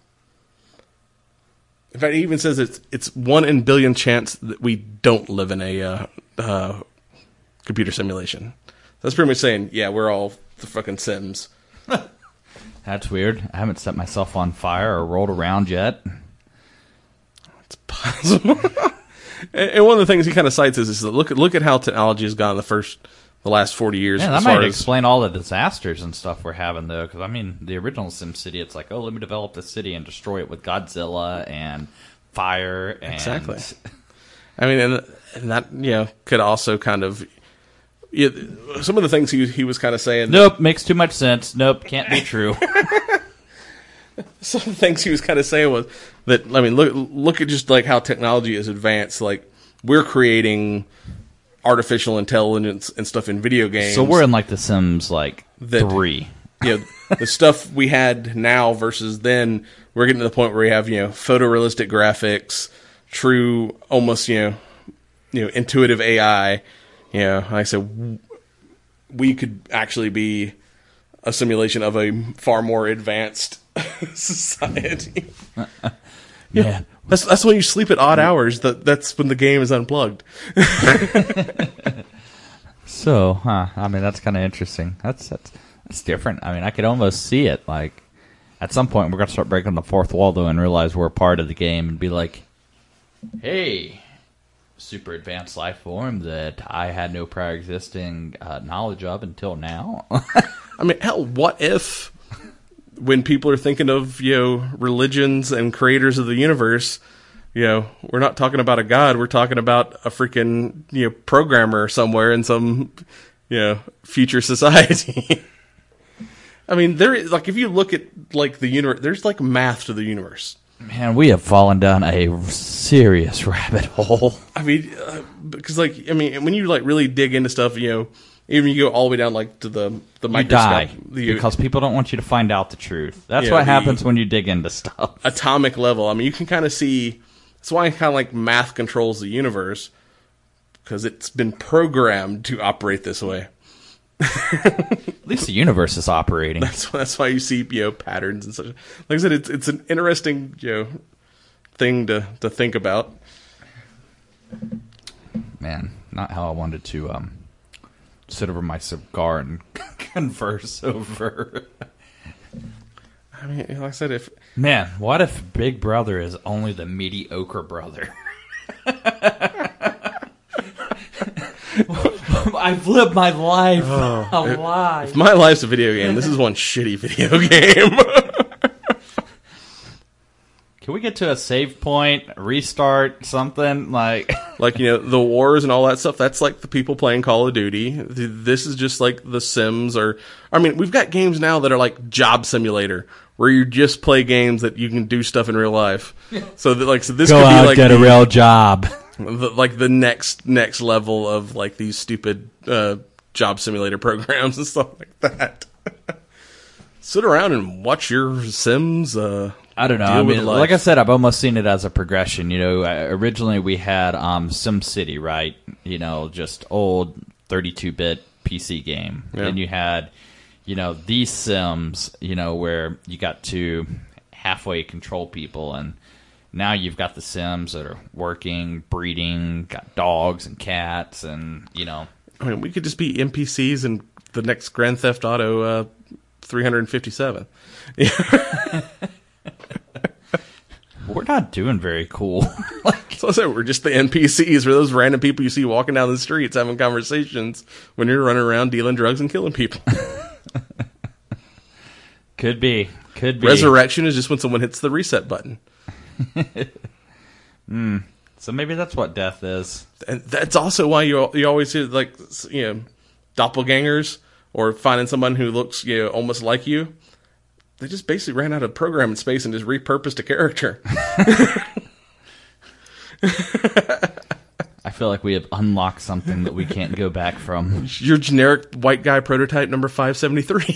In fact, he even says it's 1 in a billion chance that we don't live in a computer simulation. That's pretty much saying, yeah, we're all the fucking Sims. That's weird. I haven't set myself on fire or rolled around yet. It's possible. And one of the things he kind of cites is that look at how technology has gone the last 40 years. Yeah, that might explain all the disasters and stuff we're having, though. Because, I mean, the original SimCity, it's like, let me develop the city and destroy it with Godzilla and fire. And... Exactly. I mean, and that, could also kind of... some of the things he was kind of saying... Nope, makes too much sense. Nope, can't be true. Some of the things he was kind of saying was that, I mean, look at just like how technology is advanced. Like, we're creating artificial intelligence and stuff in video games. So we're in like The Sims 3. The stuff we had now versus then, we're getting to the point where we have, photorealistic graphics, true, almost, intuitive AI. Like I said, we could actually be a simulation of a far more advanced society. Yeah, that's when you sleep at odd hours. That's when the game is unplugged. So, I mean, that's kind of interesting. That's different. I mean, I could almost see it. Like, at some point, we're gonna start breaking the fourth wall, though, and realize we're a part of the game, and be like, "Hey, super advanced life form that I had no prior existing knowledge of until now." I mean, hell, what if when people are thinking of, religions and creators of the universe, we're not talking about a god, we're talking about a freaking, programmer somewhere in some, future society. I mean, there is, like, if you look at, like, the universe, there's, like, math to the universe. Man, we have fallen down a serious rabbit hole. I mean, because, like, when you, like, really dig into stuff, even you go all the way down, like, to the microscope. You die because people don't want you to find out the truth. That's what happens when you dig into stuff. Atomic level. I mean, you can kind of see... That's why kind of like math controls the universe, because it's been programmed to operate this way. At least the universe is operating. That's why you see patterns and such. Like I said, it's an interesting thing to think about. Man, not how I wanted to sit over my cigar and converse over. I mean, like I said, what if Big Brother is only the mediocre brother? I've lived my life a lie. If my life's a video game, this is one shitty video game. Can we get to a save point, restart, something like the wars and all that stuff? That's like the people playing Call of Duty. This is just like The Sims, we've got games now that are like Job Simulator, where you just play games that you can do stuff in real life. So this go could out, be like get a real job. The next level of like these stupid Job Simulator programs and stuff like that. Sit around and watch your Sims. I don't know. I mean, like I said, I've almost seen it as a progression. Originally we had SimCity, right? Just old 32-bit PC game. Yeah. Then you had, these Sims, where you got to halfway control people, and now you've got the Sims that are working, breeding, got dogs and cats, and we could just be NPCs in the next Grand Theft Auto 357. We're not doing very cool. So I said, we're just the NPCs. We're those random people you see walking down the streets having conversations when you're running around dealing drugs and killing people. Could be. Resurrection is just when someone hits the reset button. So maybe that's what death is. And that's also why you always hear, like, doppelgangers or finding someone who looks, almost like you. They just basically ran out of programming space and just repurposed a character. I feel like we have unlocked something that we can't go back from. Your generic white guy prototype number 573.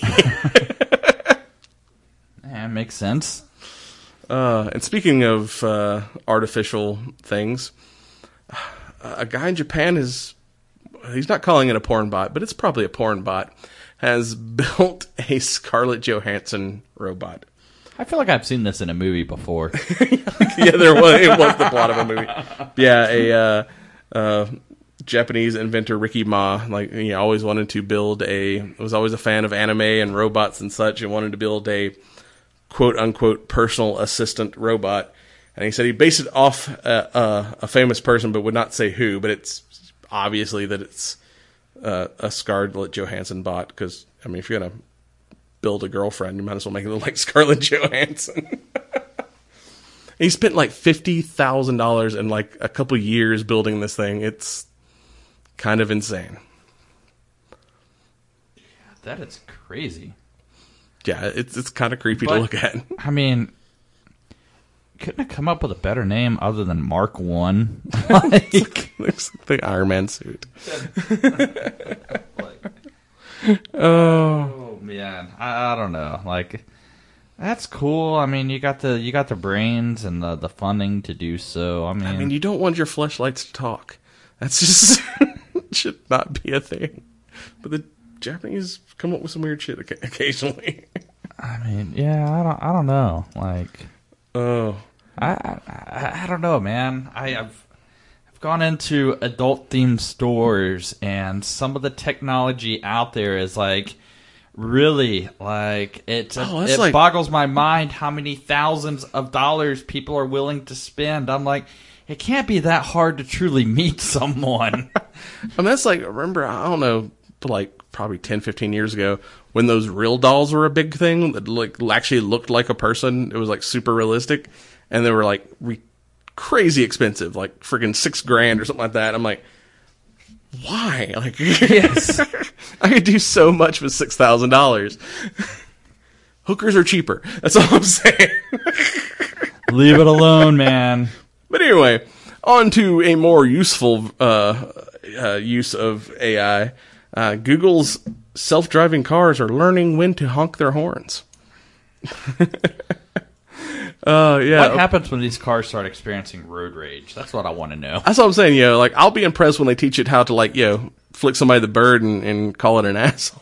Yeah, makes sense. And speaking of artificial things, a guy in Japan he's not calling it a porn bot, but it's probably a porn bot, has built a Scarlett Johansson robot. I feel like I've seen this in a movie before. Yeah, it was the plot of a movie. Yeah, a Japanese inventor, Ricky Ma, always wanted to build was always a fan of anime and robots and such, and wanted to build a quote-unquote personal assistant robot. And he said he based it off a famous person, but would not say who, but it's obviously that it's a Scarlett Johansson bot, because, if you're going to build a girlfriend, you might as well make it look like Scarlett Johansson. He spent like $50,000 in like a couple years building this thing. It's kind of insane. That is crazy. Yeah, it's kind of creepy to look at. Couldn't it come up with a better name other than Mark 1? Looks like the Iron Man suit. Oh man, I don't know. That's cool. You got the brains and the funding to do so. You don't want your fleshlights to talk. That's just should not be a thing. But the Japanese come up with some weird shit occasionally. Yeah, I don't know. I don't know, man. I've gone into adult themed stores, and some of the technology out there is really it boggles my mind how many thousands of dollars people are willing to spend. I'm like, it can't be that hard to truly meet someone. That's remember, I don't know, probably 10, 15 years ago, when those real dolls were a big thing that actually looked like a person. It was super realistic, and they were crazy expensive, freaking $6,000 or something like that. I'm like, why? Yes, I could do so much with $6,000. Hookers are cheaper. That's all I'm saying. Leave it alone, man. But anyway, on to a more useful use of AI. Google's self-driving cars are learning when to honk their horns. Yeah. What happens when these cars start experiencing road rage? That's what I want to know. That's what I'm saying. I'll be impressed when they teach it how to flick somebody the bird and call it an asshole.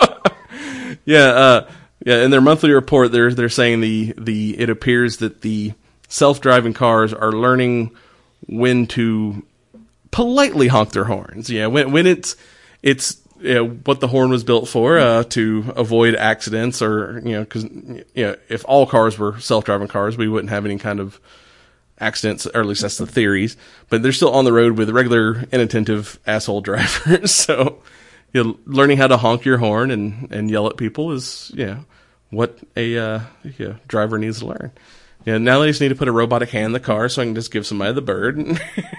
Yeah. In their monthly report, they're saying it appears that the self-driving cars are learning when to politely honk their horns. Yeah, when it's what the horn was built for, to avoid accidents, or because if all cars were self-driving cars, we wouldn't have any kind of accidents, or at least that's the theories. But they're still on the road with regular inattentive asshole drivers. So learning how to honk your horn and yell at people is what a driver needs to learn. Now they just need to put a robotic hand in the car so I can just give somebody the bird.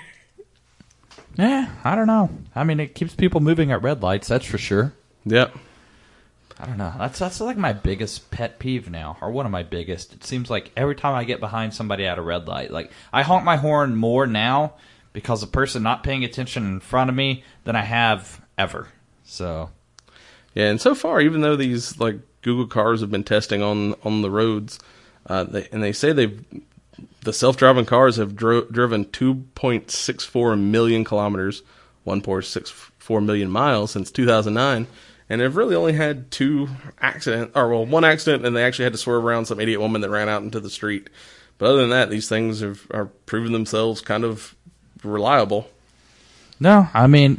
Yeah, I don't know. It keeps people moving at red lights, that's for sure. Yep. I don't know. That's my biggest pet peeve now, or one of my biggest. It seems like every time I get behind somebody at a red light, I honk my horn more now because the person not paying attention in front of me than I have ever. So. Yeah, and so far, even though these Google cars have been testing on the roads, they say the self-driving cars have driven 2.64 million kilometers, 1.64 million miles since 2009, and they've really only had one accident, and they actually had to swerve around some idiot woman that ran out into the street. But other than that, these things are proven themselves kind of reliable. No,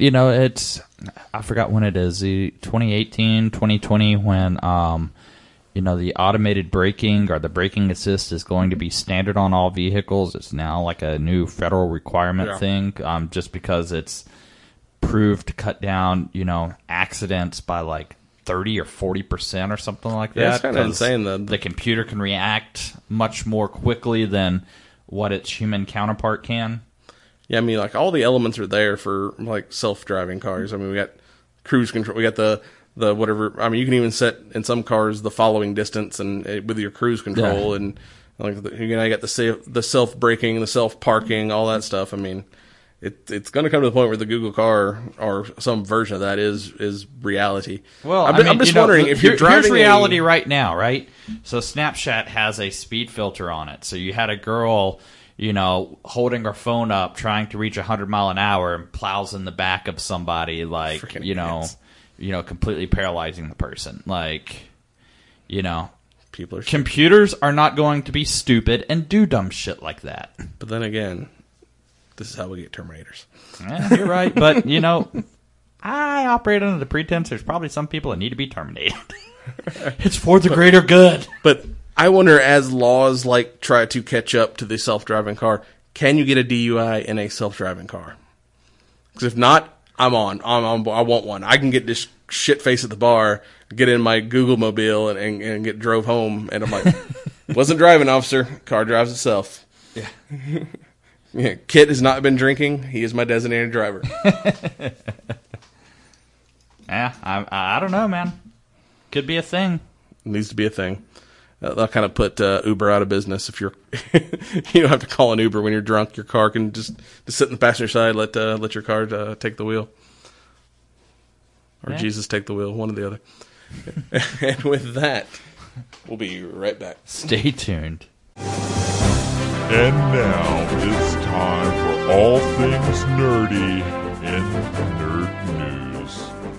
it's, I forgot when it is, 2018, 2020, when the automated braking or the braking assist is going to be standard on all vehicles. It's now like a new federal requirement thing, just because it's proved to cut down, accidents by like 30 or 40% or something like that. Yeah, it's kind of insane. The computer can react much more quickly than what its human counterpart can. Yeah, I mean, like, all the elements are there for, like, self-driving cars. I mean, we got cruise control. We got the whatever. I mean, you can even set, in some cars, the following distance and with your cruise control. Yeah. And, like, you got the self-braking, the self-parking, all that stuff. I mean, it's going to come to the point where the Google car or some version of that is reality. Well, I'm just wondering if you're driving. Here's reality right now, right? So Snapchat has a speed filter on it. So you had a girl, holding her phone up, trying to reach 100 mile an hour, and plows in the back of somebody, like, completely paralyzing the person. Like, people are computers are not going to be stupid and do dumb shit like that. But then again, this is how we get Terminators. Yeah, you're right, but I operate under the pretense there's probably some people that need to be terminated. It's for the greater good. But I wonder, as laws try to catch up to the self-driving car, can you get a DUI in a self-driving car? Because if not, I'm on. I want one. I can get this shit face at the bar, get in my Google Mobile, and get drove home, and I'm like, wasn't driving, officer. Car drives itself. Yeah. Yeah, Kit has not been drinking. He is my designated driver. Yeah, I don't know, man. Could be a thing. It needs to be a thing. They'll kind of put Uber out of business if you're. You don't have to call an Uber when you're drunk. Your car can just sit in the passenger side. Let your car take the wheel, or Jesus take the wheel. One or the other. And with that, we'll be right back. Stay tuned. And now it's time for all things nerdy in Nerd News.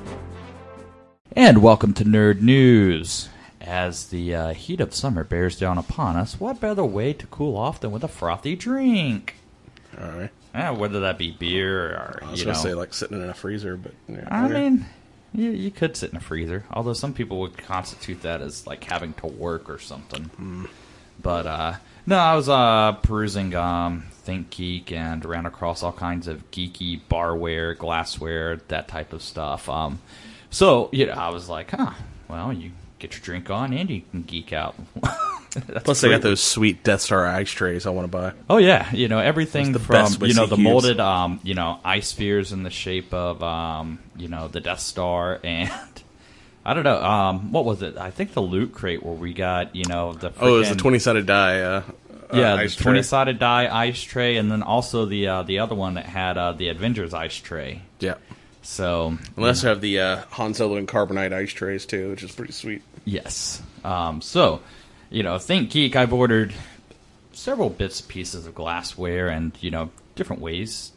And welcome to Nerd News. As the heat of summer bears down upon us, what better way to cool off than with a frothy drink? All right. Yeah, whether that be beer or, I was going to say, like, sitting in a freezer, but... Yeah, I mean, you could sit in a freezer, although some people would constitute that as, like, having to work or something. But, no, I was perusing ThinkGeek and ran across all kinds of geeky barware, glassware, that type of stuff. So, I was like, well, you get your drink on and you can geek out. Plus, they got those sweet Death Star ice trays I want to buy. Oh, yeah. Everything from, the molded, ice spheres in the shape of, the Death Star and... I don't know. What was it? I think the Loot Crate where we got, the frickin'... Oh, it was the 20-sided die the 20-sided die ice tray, and then also the other one that had the Avengers ice tray. Yeah. So... Unless you have the Han Solo and Carbonite ice trays, too, which is pretty sweet. Yes. So, ThinkGeek, I've ordered several bits and pieces of glassware and, different ways,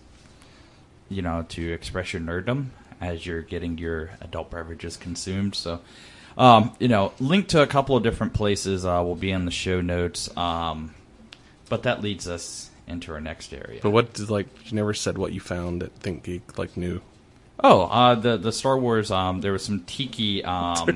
to express your nerddom as you're getting your adult beverages consumed. So, link to a couple of different places will be in the show notes. But that leads us into our next area. But what did, you never said what you found at ThinkGeek, new. Oh, the Star Wars, there was some tiki, You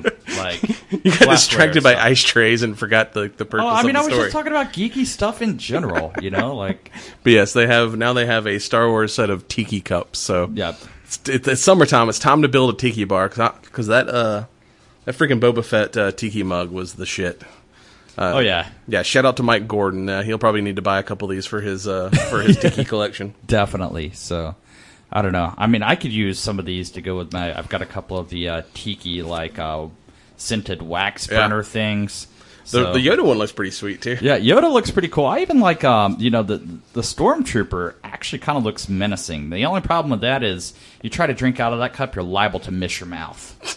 got distracted by ice trays and forgot the purpose of the story. I was just talking about geeky stuff in general, But yes, they have a Star Wars set of tiki cups, so... Yeah. It's summertime. It's time to build a tiki bar because that freaking Boba Fett tiki mug was the shit. Oh yeah, yeah. Shout out to Mike Gordon. He'll probably need to buy a couple of these for his tiki collection. Definitely. So I don't know. I mean, I could use some of these to go with my. I've got a couple of the tiki scented wax burner things. The Yoda one looks pretty sweet too. Yeah, Yoda looks pretty cool. I even like the Stormtrooper actually kind of looks menacing. The only problem with that is you try to drink out of that cup, you're liable to miss your mouth.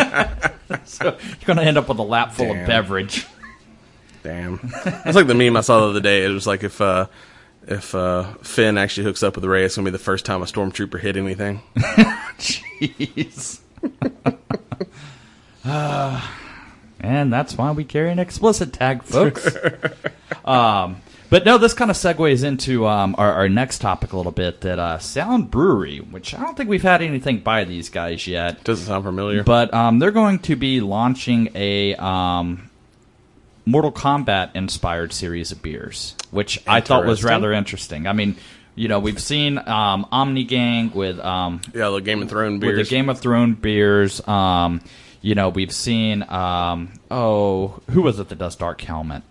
So you're gonna end up with a lap full of beverage. Damn, that's like the meme I saw the other day. It was like if Finn actually hooks up with Rey, it's gonna be the first time a Stormtrooper hit anything. Jeez. And that's why we carry an explicit tag, folks. But no, this kind of segues into our next topic a little bit, that Sound Brewery, which I don't think we've had anything by these guys yet. Doesn't sound familiar. But they're going to be launching a Mortal Kombat inspired series of beers, which I thought was rather interesting. I mean, we've seen Omni Gang with the Game of Thrones beers. With the Game of Thrones beers. We've seen who was it that does Dark Helmet?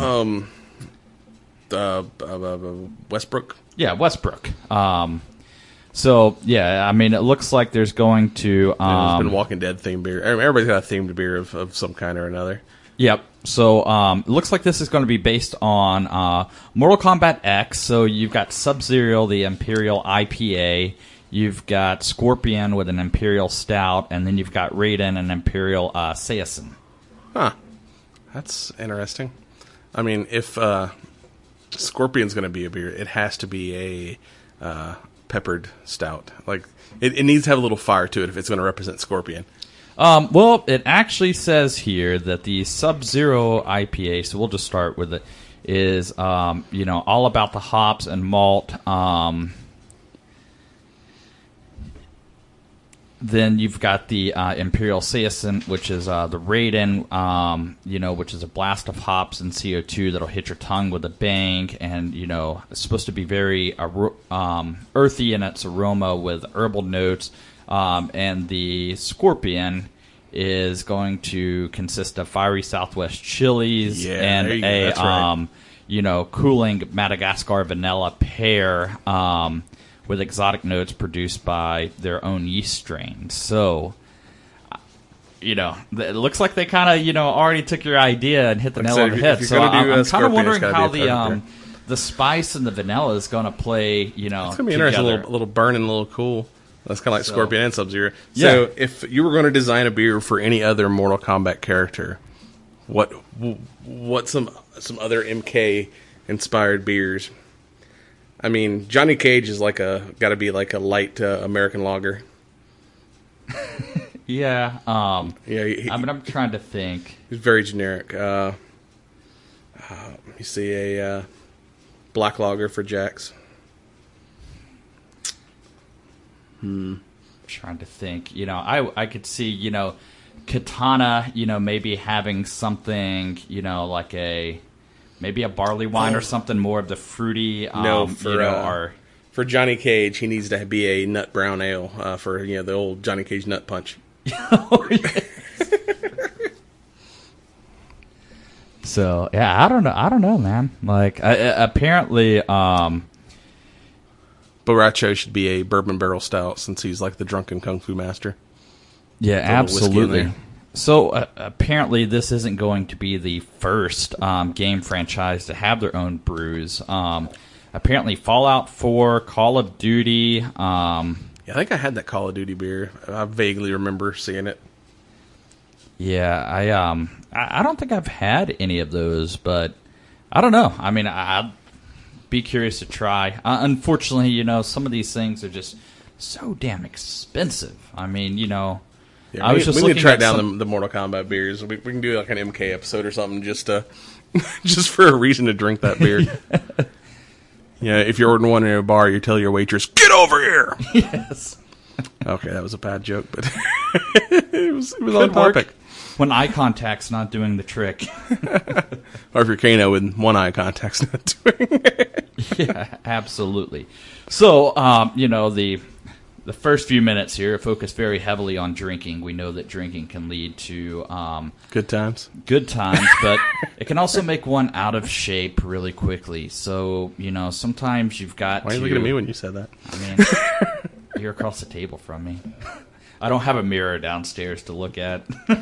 Westbrook. Yeah, Westbrook. So yeah, I mean, it looks like there's going to. There's been Walking Dead themed beer. Everybody's got a themed beer of some kind or another. Yep. So it looks like this is going to be based on Mortal Kombat X. So you've got Sub-Zero, the Imperial IPA. You've got Scorpion with an Imperial Stout, and then you've got Raiden, an Imperial Saiyajin. Huh. That's interesting. I mean, if Scorpion's going to be a beer, it has to be a peppered stout. Like it needs to have a little fire to it if it's going to represent Scorpion. Well, it actually says here that the Sub-Zero IPA, so we'll just start with it, is all about the hops and malt. Then you've got the Imperial Saiyajin, which is the Raiden, which is a blast of hops and CO2 that'll hit your tongue with a bang, and it's supposed to be very earthy in its aroma with herbal notes. And the Scorpion is going to consist of fiery Southwest chilies and a cooling Madagascar vanilla pear. With exotic notes produced by their own yeast strains. So, it looks like they kind of, already took your idea and hit the nail on the head. So I'm kind of wondering how the spice and the vanilla is going to play, It's going to be interesting, a little burning, a little cool. That's kind of like Scorpion and Sub-Zero. So if you were going to design a beer for any other Mortal Kombat character, what some other MK-inspired beers? I mean, Johnny Cage is got to be like a light American lager. Yeah. I'm trying to think. He's very generic. You see a black lager for Jax. Trying to think. I could see, Katana, maybe having something, like maybe a barley wine or something more of the fruity. For Johnny Cage, he needs to be a nut brown ale for the old Johnny Cage nut punch. So yeah, I don't know, man. Like apparently, Borracho should be a bourbon barrel stout since he's like the drunken kung fu master. Yeah, absolutely. So apparently this isn't going to be the first game franchise to have their own brews. Apparently Fallout 4, Call of Duty. I think I had that Call of Duty beer. I vaguely remember seeing it. Yeah, I don't think I've had any of those, but I don't know. I mean, I'd be curious to try. Unfortunately, some of these things are just so damn expensive. I mean, Yeah, we need to track down the Mortal Kombat beers. We can do like an MK episode or something just for a reason to drink that beer. If you're ordering one in a bar, you tell your waitress, "Get over here." Yes. Okay, that was a bad joke, but it was on topic. When eye contact's not doing the trick. Or if you're Kano with one eye contact's not doing it. Yeah, absolutely. So, the first few minutes here focus very heavily on drinking. We know that drinking can lead to good times, but it can also make one out of shape really quickly. So, sometimes you've got Why are you looking at me when you said that? I mean, you're across the table from me. I don't have a mirror downstairs to look at.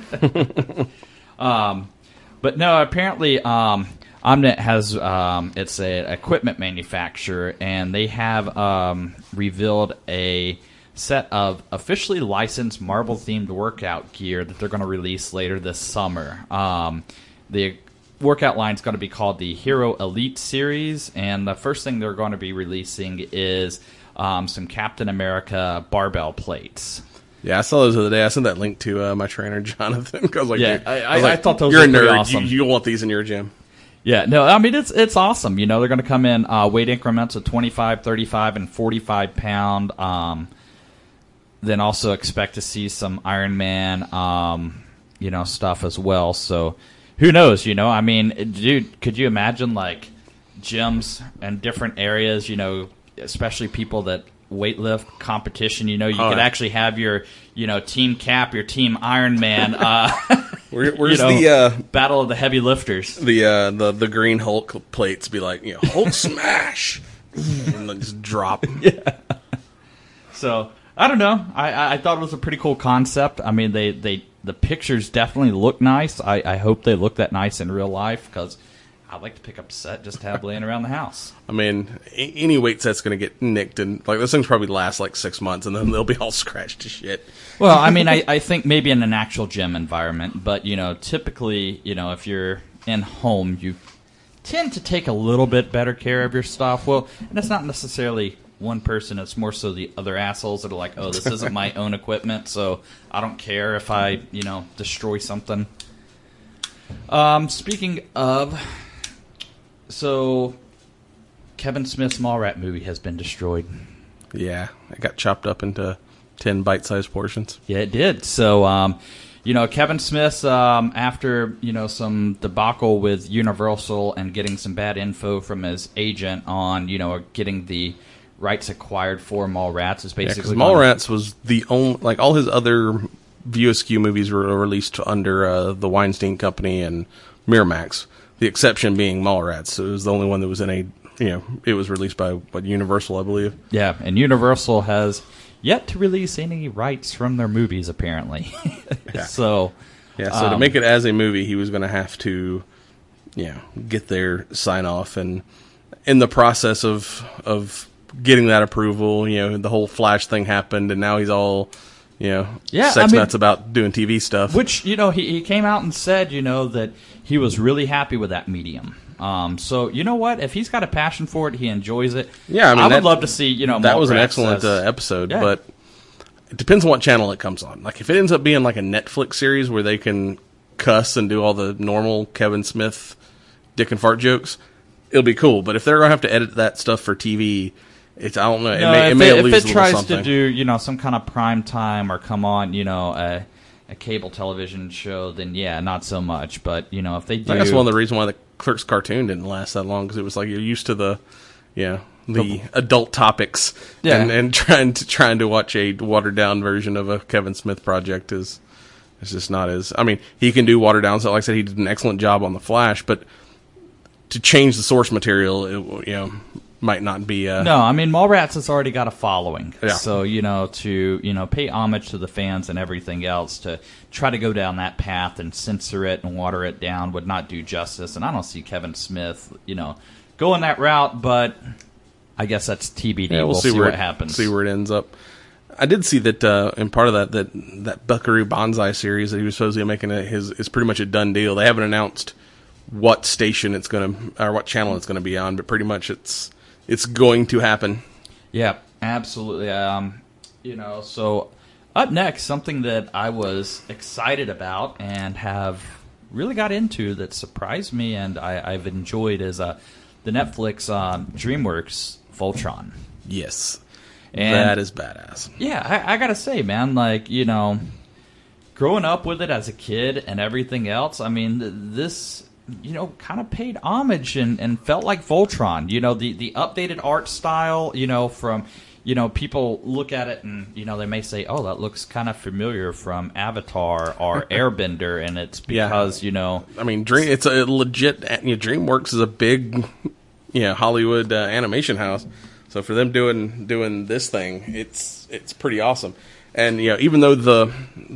But no, apparently Omnet has it's an equipment manufacturer, and they have revealed a set of officially licensed Marvel-themed workout gear that they're going to release later this summer. The workout line is going to be called the Hero Elite Series, and the first thing they're going to be releasing is some Captain America barbell plates. Yeah, I saw those the other day. I sent that link to my trainer, Jonathan. I was like, I thought those you're were a nerd. awesome. You want these in your gym. Yeah, no, I mean, it's awesome. They're going to come in weight increments of 25, 35, and 45 pound. Then also expect to see some Iron Man, stuff as well. So who knows? I mean, dude, could you imagine like gyms and different areas? Especially people that weightlift competition. You could actually have your team Cap, your team Iron Man. Where's the battle of the heavy lifters? The green Hulk plates be like Hulk smash, and then just drop. Yeah. So I don't know. I thought it was a pretty cool concept. I mean, the pictures definitely look nice. I hope they look that nice in real life because I'd like to pick up a set just to have laying around the house. I mean, any weight set's going to get nicked, and like those things probably last like 6 months, and then they'll be all scratched to shit. Well, I mean, I think maybe in an actual gym environment, but typically, if you're in home, you tend to take a little bit better care of your stuff. Well, and it's not necessarily one person; it's more so the other assholes that are like, "Oh, this isn't my own equipment, so I don't care if I, destroy something." Speaking of. So, Kevin Smith's Mallrat movie has been destroyed. Yeah, it got chopped up into 10 bite-sized portions. Yeah, it did. So, Kevin Smith, after, some debacle with Universal and getting some bad info from his agent on, getting the rights acquired for Mallrats is basically... Yeah, Mallrats was the only... Like, all his other View Askew movies were released under the Weinstein Company and Miramax. The exception being Mallrats. So it was the only one that was in a, it was released by Universal, I believe. Yeah, and Universal has yet to release any rights from their movies, apparently. Yeah. So to make it as a movie, he was going to have to, get their sign off, and in the process of getting that approval, the whole Flash thing happened, and now he's all. Nuts about doing TV stuff. Which, he came out and said, that he was really happy with that medium. So, you know what? If he's got a passion for it, he enjoys it. Yeah, I would love to see, that was an excellent episode, yeah. But it depends on what channel it comes on. Like, if it ends up being like a Netflix series where they can cuss and do all the normal Kevin Smith dick and fart jokes, it'll be cool. But if they're going to have to edit that stuff for TV... I don't know. It may lose if it tries something. to do, some kind of prime time or come on, a cable television show, then yeah, not so much. But if they do, that's one of the reasons why the Clerks cartoon didn't last that long, because it was like you're used to the adult topics, and trying to watch a watered down version of a Kevin Smith project is just not as. I mean, he can do watered down. So, like I said, he did an excellent job on the Flash, but to change the source material, might not be no, I mean Mallrats has already got a following. Yeah. So, to pay homage to the fans and everything else, to try to go down that path and censor it and water it down would not do justice. And I don't see Kevin Smith, going that route, but I guess that's TBD. Yeah, we'll see what happens. See where it ends up. I did see that in part of that Buckaroo Banzai series that he was supposedly making is pretty much a done deal. They haven't announced what station it's going to, or what channel it's going to be on, but pretty much it's going to happen. Yeah, absolutely. So up next, something that I was excited about and have really got into that surprised me and I've enjoyed is the Netflix DreamWorks Voltron. Yes. And that is badass. Yeah, I gotta say, man, growing up with it as a kid and everything else, I mean, this... kind of paid homage and felt like Voltron. The updated art style, from, people look at it and, they may say, oh, that looks kind of familiar from Avatar or Airbender, and it's because, I mean, it's a legit, DreamWorks is a big, Hollywood animation house. So for them doing this thing, it's pretty awesome. And, even though the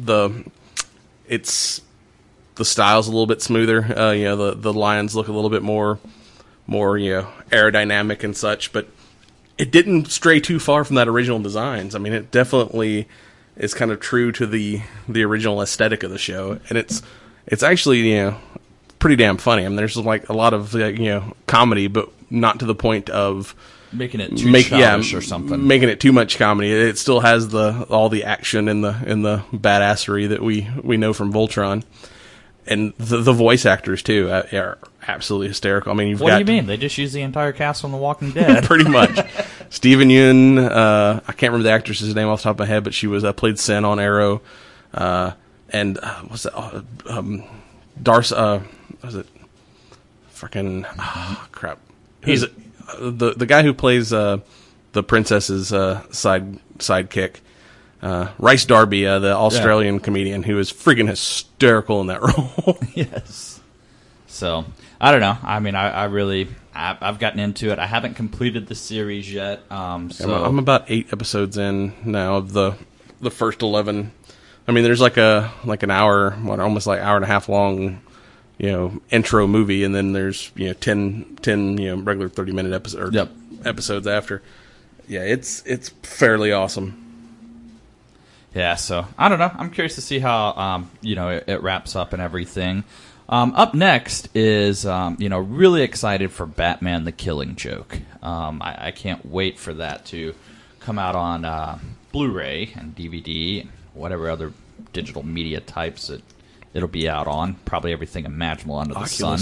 style's a little bit smoother. The lions look a little bit more aerodynamic and such, but it didn't stray too far from that original designs. I mean, it definitely is kind of true to the original aesthetic of the show, and it's actually pretty damn funny. I mean, there's like a lot of comedy, but not to the point of making it too childish or something. Making it too much comedy. It still has all the action and the badassery that we know from Voltron. And the voice actors, too, are absolutely hysterical. I mean, What do you mean? They just use the entire cast from The Walking Dead. Pretty much. Stephen Yeun, I can't remember the actress's name off the top of my head, but she was played Sin on Arrow. And what's that? was it freaking crap? He's the guy who plays the princess's sidekick. Rice Darby, the Australian comedian who is freaking hysterical in that role. Yes. So, I don't know. I mean, I've gotten into it. I haven't completed the series yet. I'm about 8 episodes in now of the first 11. I mean, there's like an hour, almost like hour and a half long, intro movie, and then there's 10 regular 30-minute episodes after. Yeah, it's fairly awesome. Yeah, so I don't know. I'm curious to see how it wraps up and everything. Up next is really excited for Batman: The Killing Joke. I can't wait for that to come out on Blu-ray and DVD and whatever other digital media types that it'll be out on. Probably everything imaginable under the sun.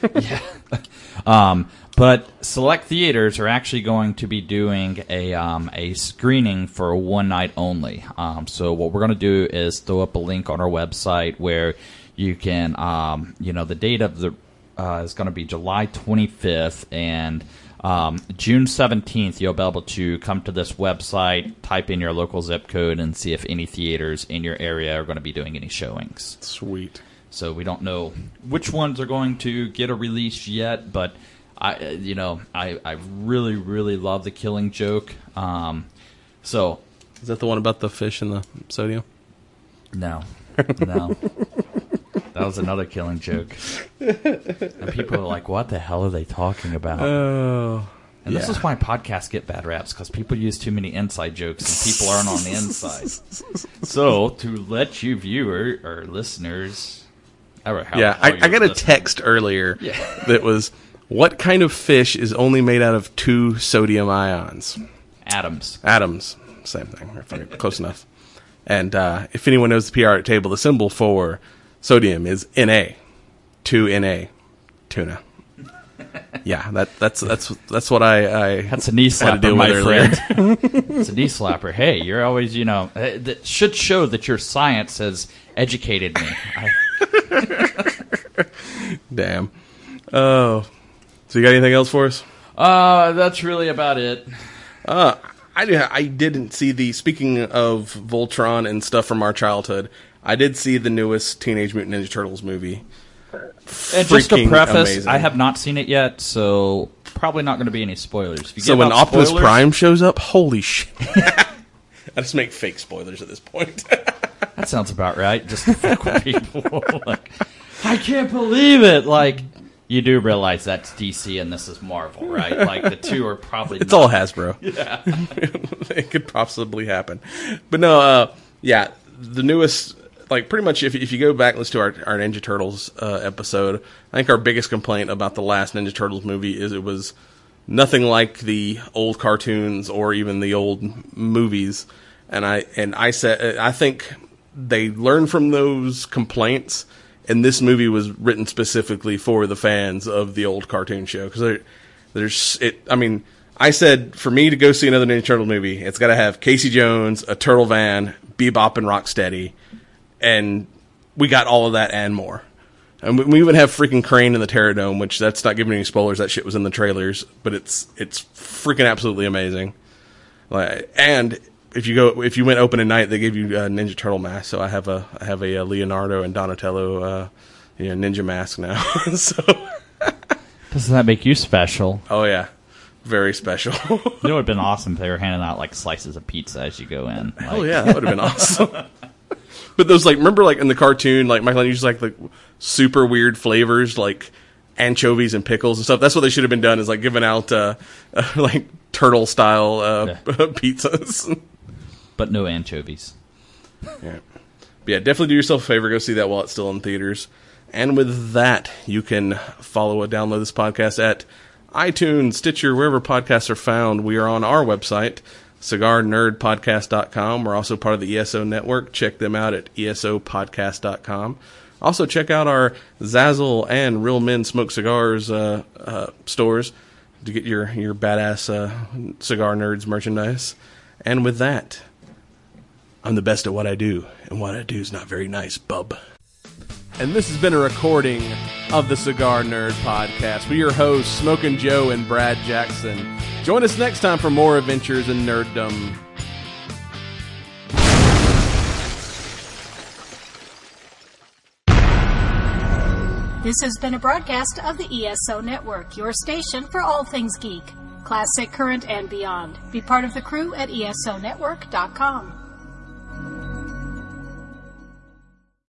Yeah. But select theaters are actually going to be doing a screening for one night only. So what we're going to do is throw up a link on our website where you can, the date of the is going to be July 25th, and June 17th you'll be able to come to this website, type in your local zip code, and see if any theaters in your area are going to be doing any showings. Sweet. So we don't know which ones are going to get a release yet, but I really, really love The Killing Joke. So is that the one about the fish and the sodium? No. That was another Killing Joke. And people are like, what the hell are they talking about? Oh. And this is why podcasts get bad raps, because people use too many inside jokes and people aren't on the inside. So, to let you viewer or listeners... I got a text earlier that was, what kind of fish is only made out of 2 sodium ions? Atoms. Same thing. Close enough. And if anyone knows the periodic table, the symbol for sodium is Na. 2Na. Tuna. Yeah, that's what I that's a knee slapper, my friend. It's a knee slapper. Hey, you're always, that should show that your science has educated me. Damn. Oh. So you got anything else for us? That's really about it. I didn't see speaking of Voltron and stuff from our childhood, I did see the newest Teenage Mutant Ninja Turtles movie. And just to preface, amazing. I have not seen it yet, so probably not going to be any spoilers. So when Optimus Prime shows up, holy shit. I just make fake spoilers at this point. That sounds about right, just to fuck with people. Like, I can't believe it! Like, you do realize that's DC and this is Marvel, right? Like, the two are probably It's all Hasbro. Yeah. It could possibly happen. But no, the newest... Like, pretty much, if you go back and listen to our Ninja Turtles episode, I think our biggest complaint about the last Ninja Turtles movie is it was nothing like the old cartoons or even the old movies. And I said, I think they learned from those complaints, and this movie was written specifically for the fans of the old cartoon show. Because I said, for me to go see another Ninja Turtle movie, it's got to have Casey Jones, a turtle van, Bebop and Rocksteady. And we got all of that and more. And we even have freaking Crane in the Terradome, which that's not giving any spoilers. That shit was in the trailers, but it's freaking absolutely amazing. And if you went open at night, they gave you Ninja Turtle masks. So I have a Leonardo and Donatello ninja mask now. So doesn't that make you special? Oh yeah, very special. It would have been awesome if they were handing out like slices of pizza as you go in. Oh yeah, that would have been awesome. But those, remember, in the cartoon, Michael used, the super weird flavors, like anchovies and pickles and stuff. That's what they should have been done, is, giving out, turtle-style pizzas. But no anchovies. Yeah. But yeah, definitely do yourself a favor. Go see that while it's still in theaters. And with that, you can follow or download this podcast at iTunes, Stitcher, wherever podcasts are found. We are on our website, CigarNerdPodcast.com. We're also part of the ESO network. Check them out at ESOPodcast.com. Also, check out our Zazzle and Real Men Smoke Cigars stores to get your badass Cigar Nerds merchandise. And with that, I'm the best at what I do, and what I do is not very nice, bub. And this has been a recording of the Cigar Nerd Podcast. We're your hosts, Smokin' Joe and Brad Jackson. Join us next time for more adventures in nerddom. This has been a broadcast of the ESO Network, your station for all things geek, classic, current, and beyond. Be part of the crew at ESONetwork.com.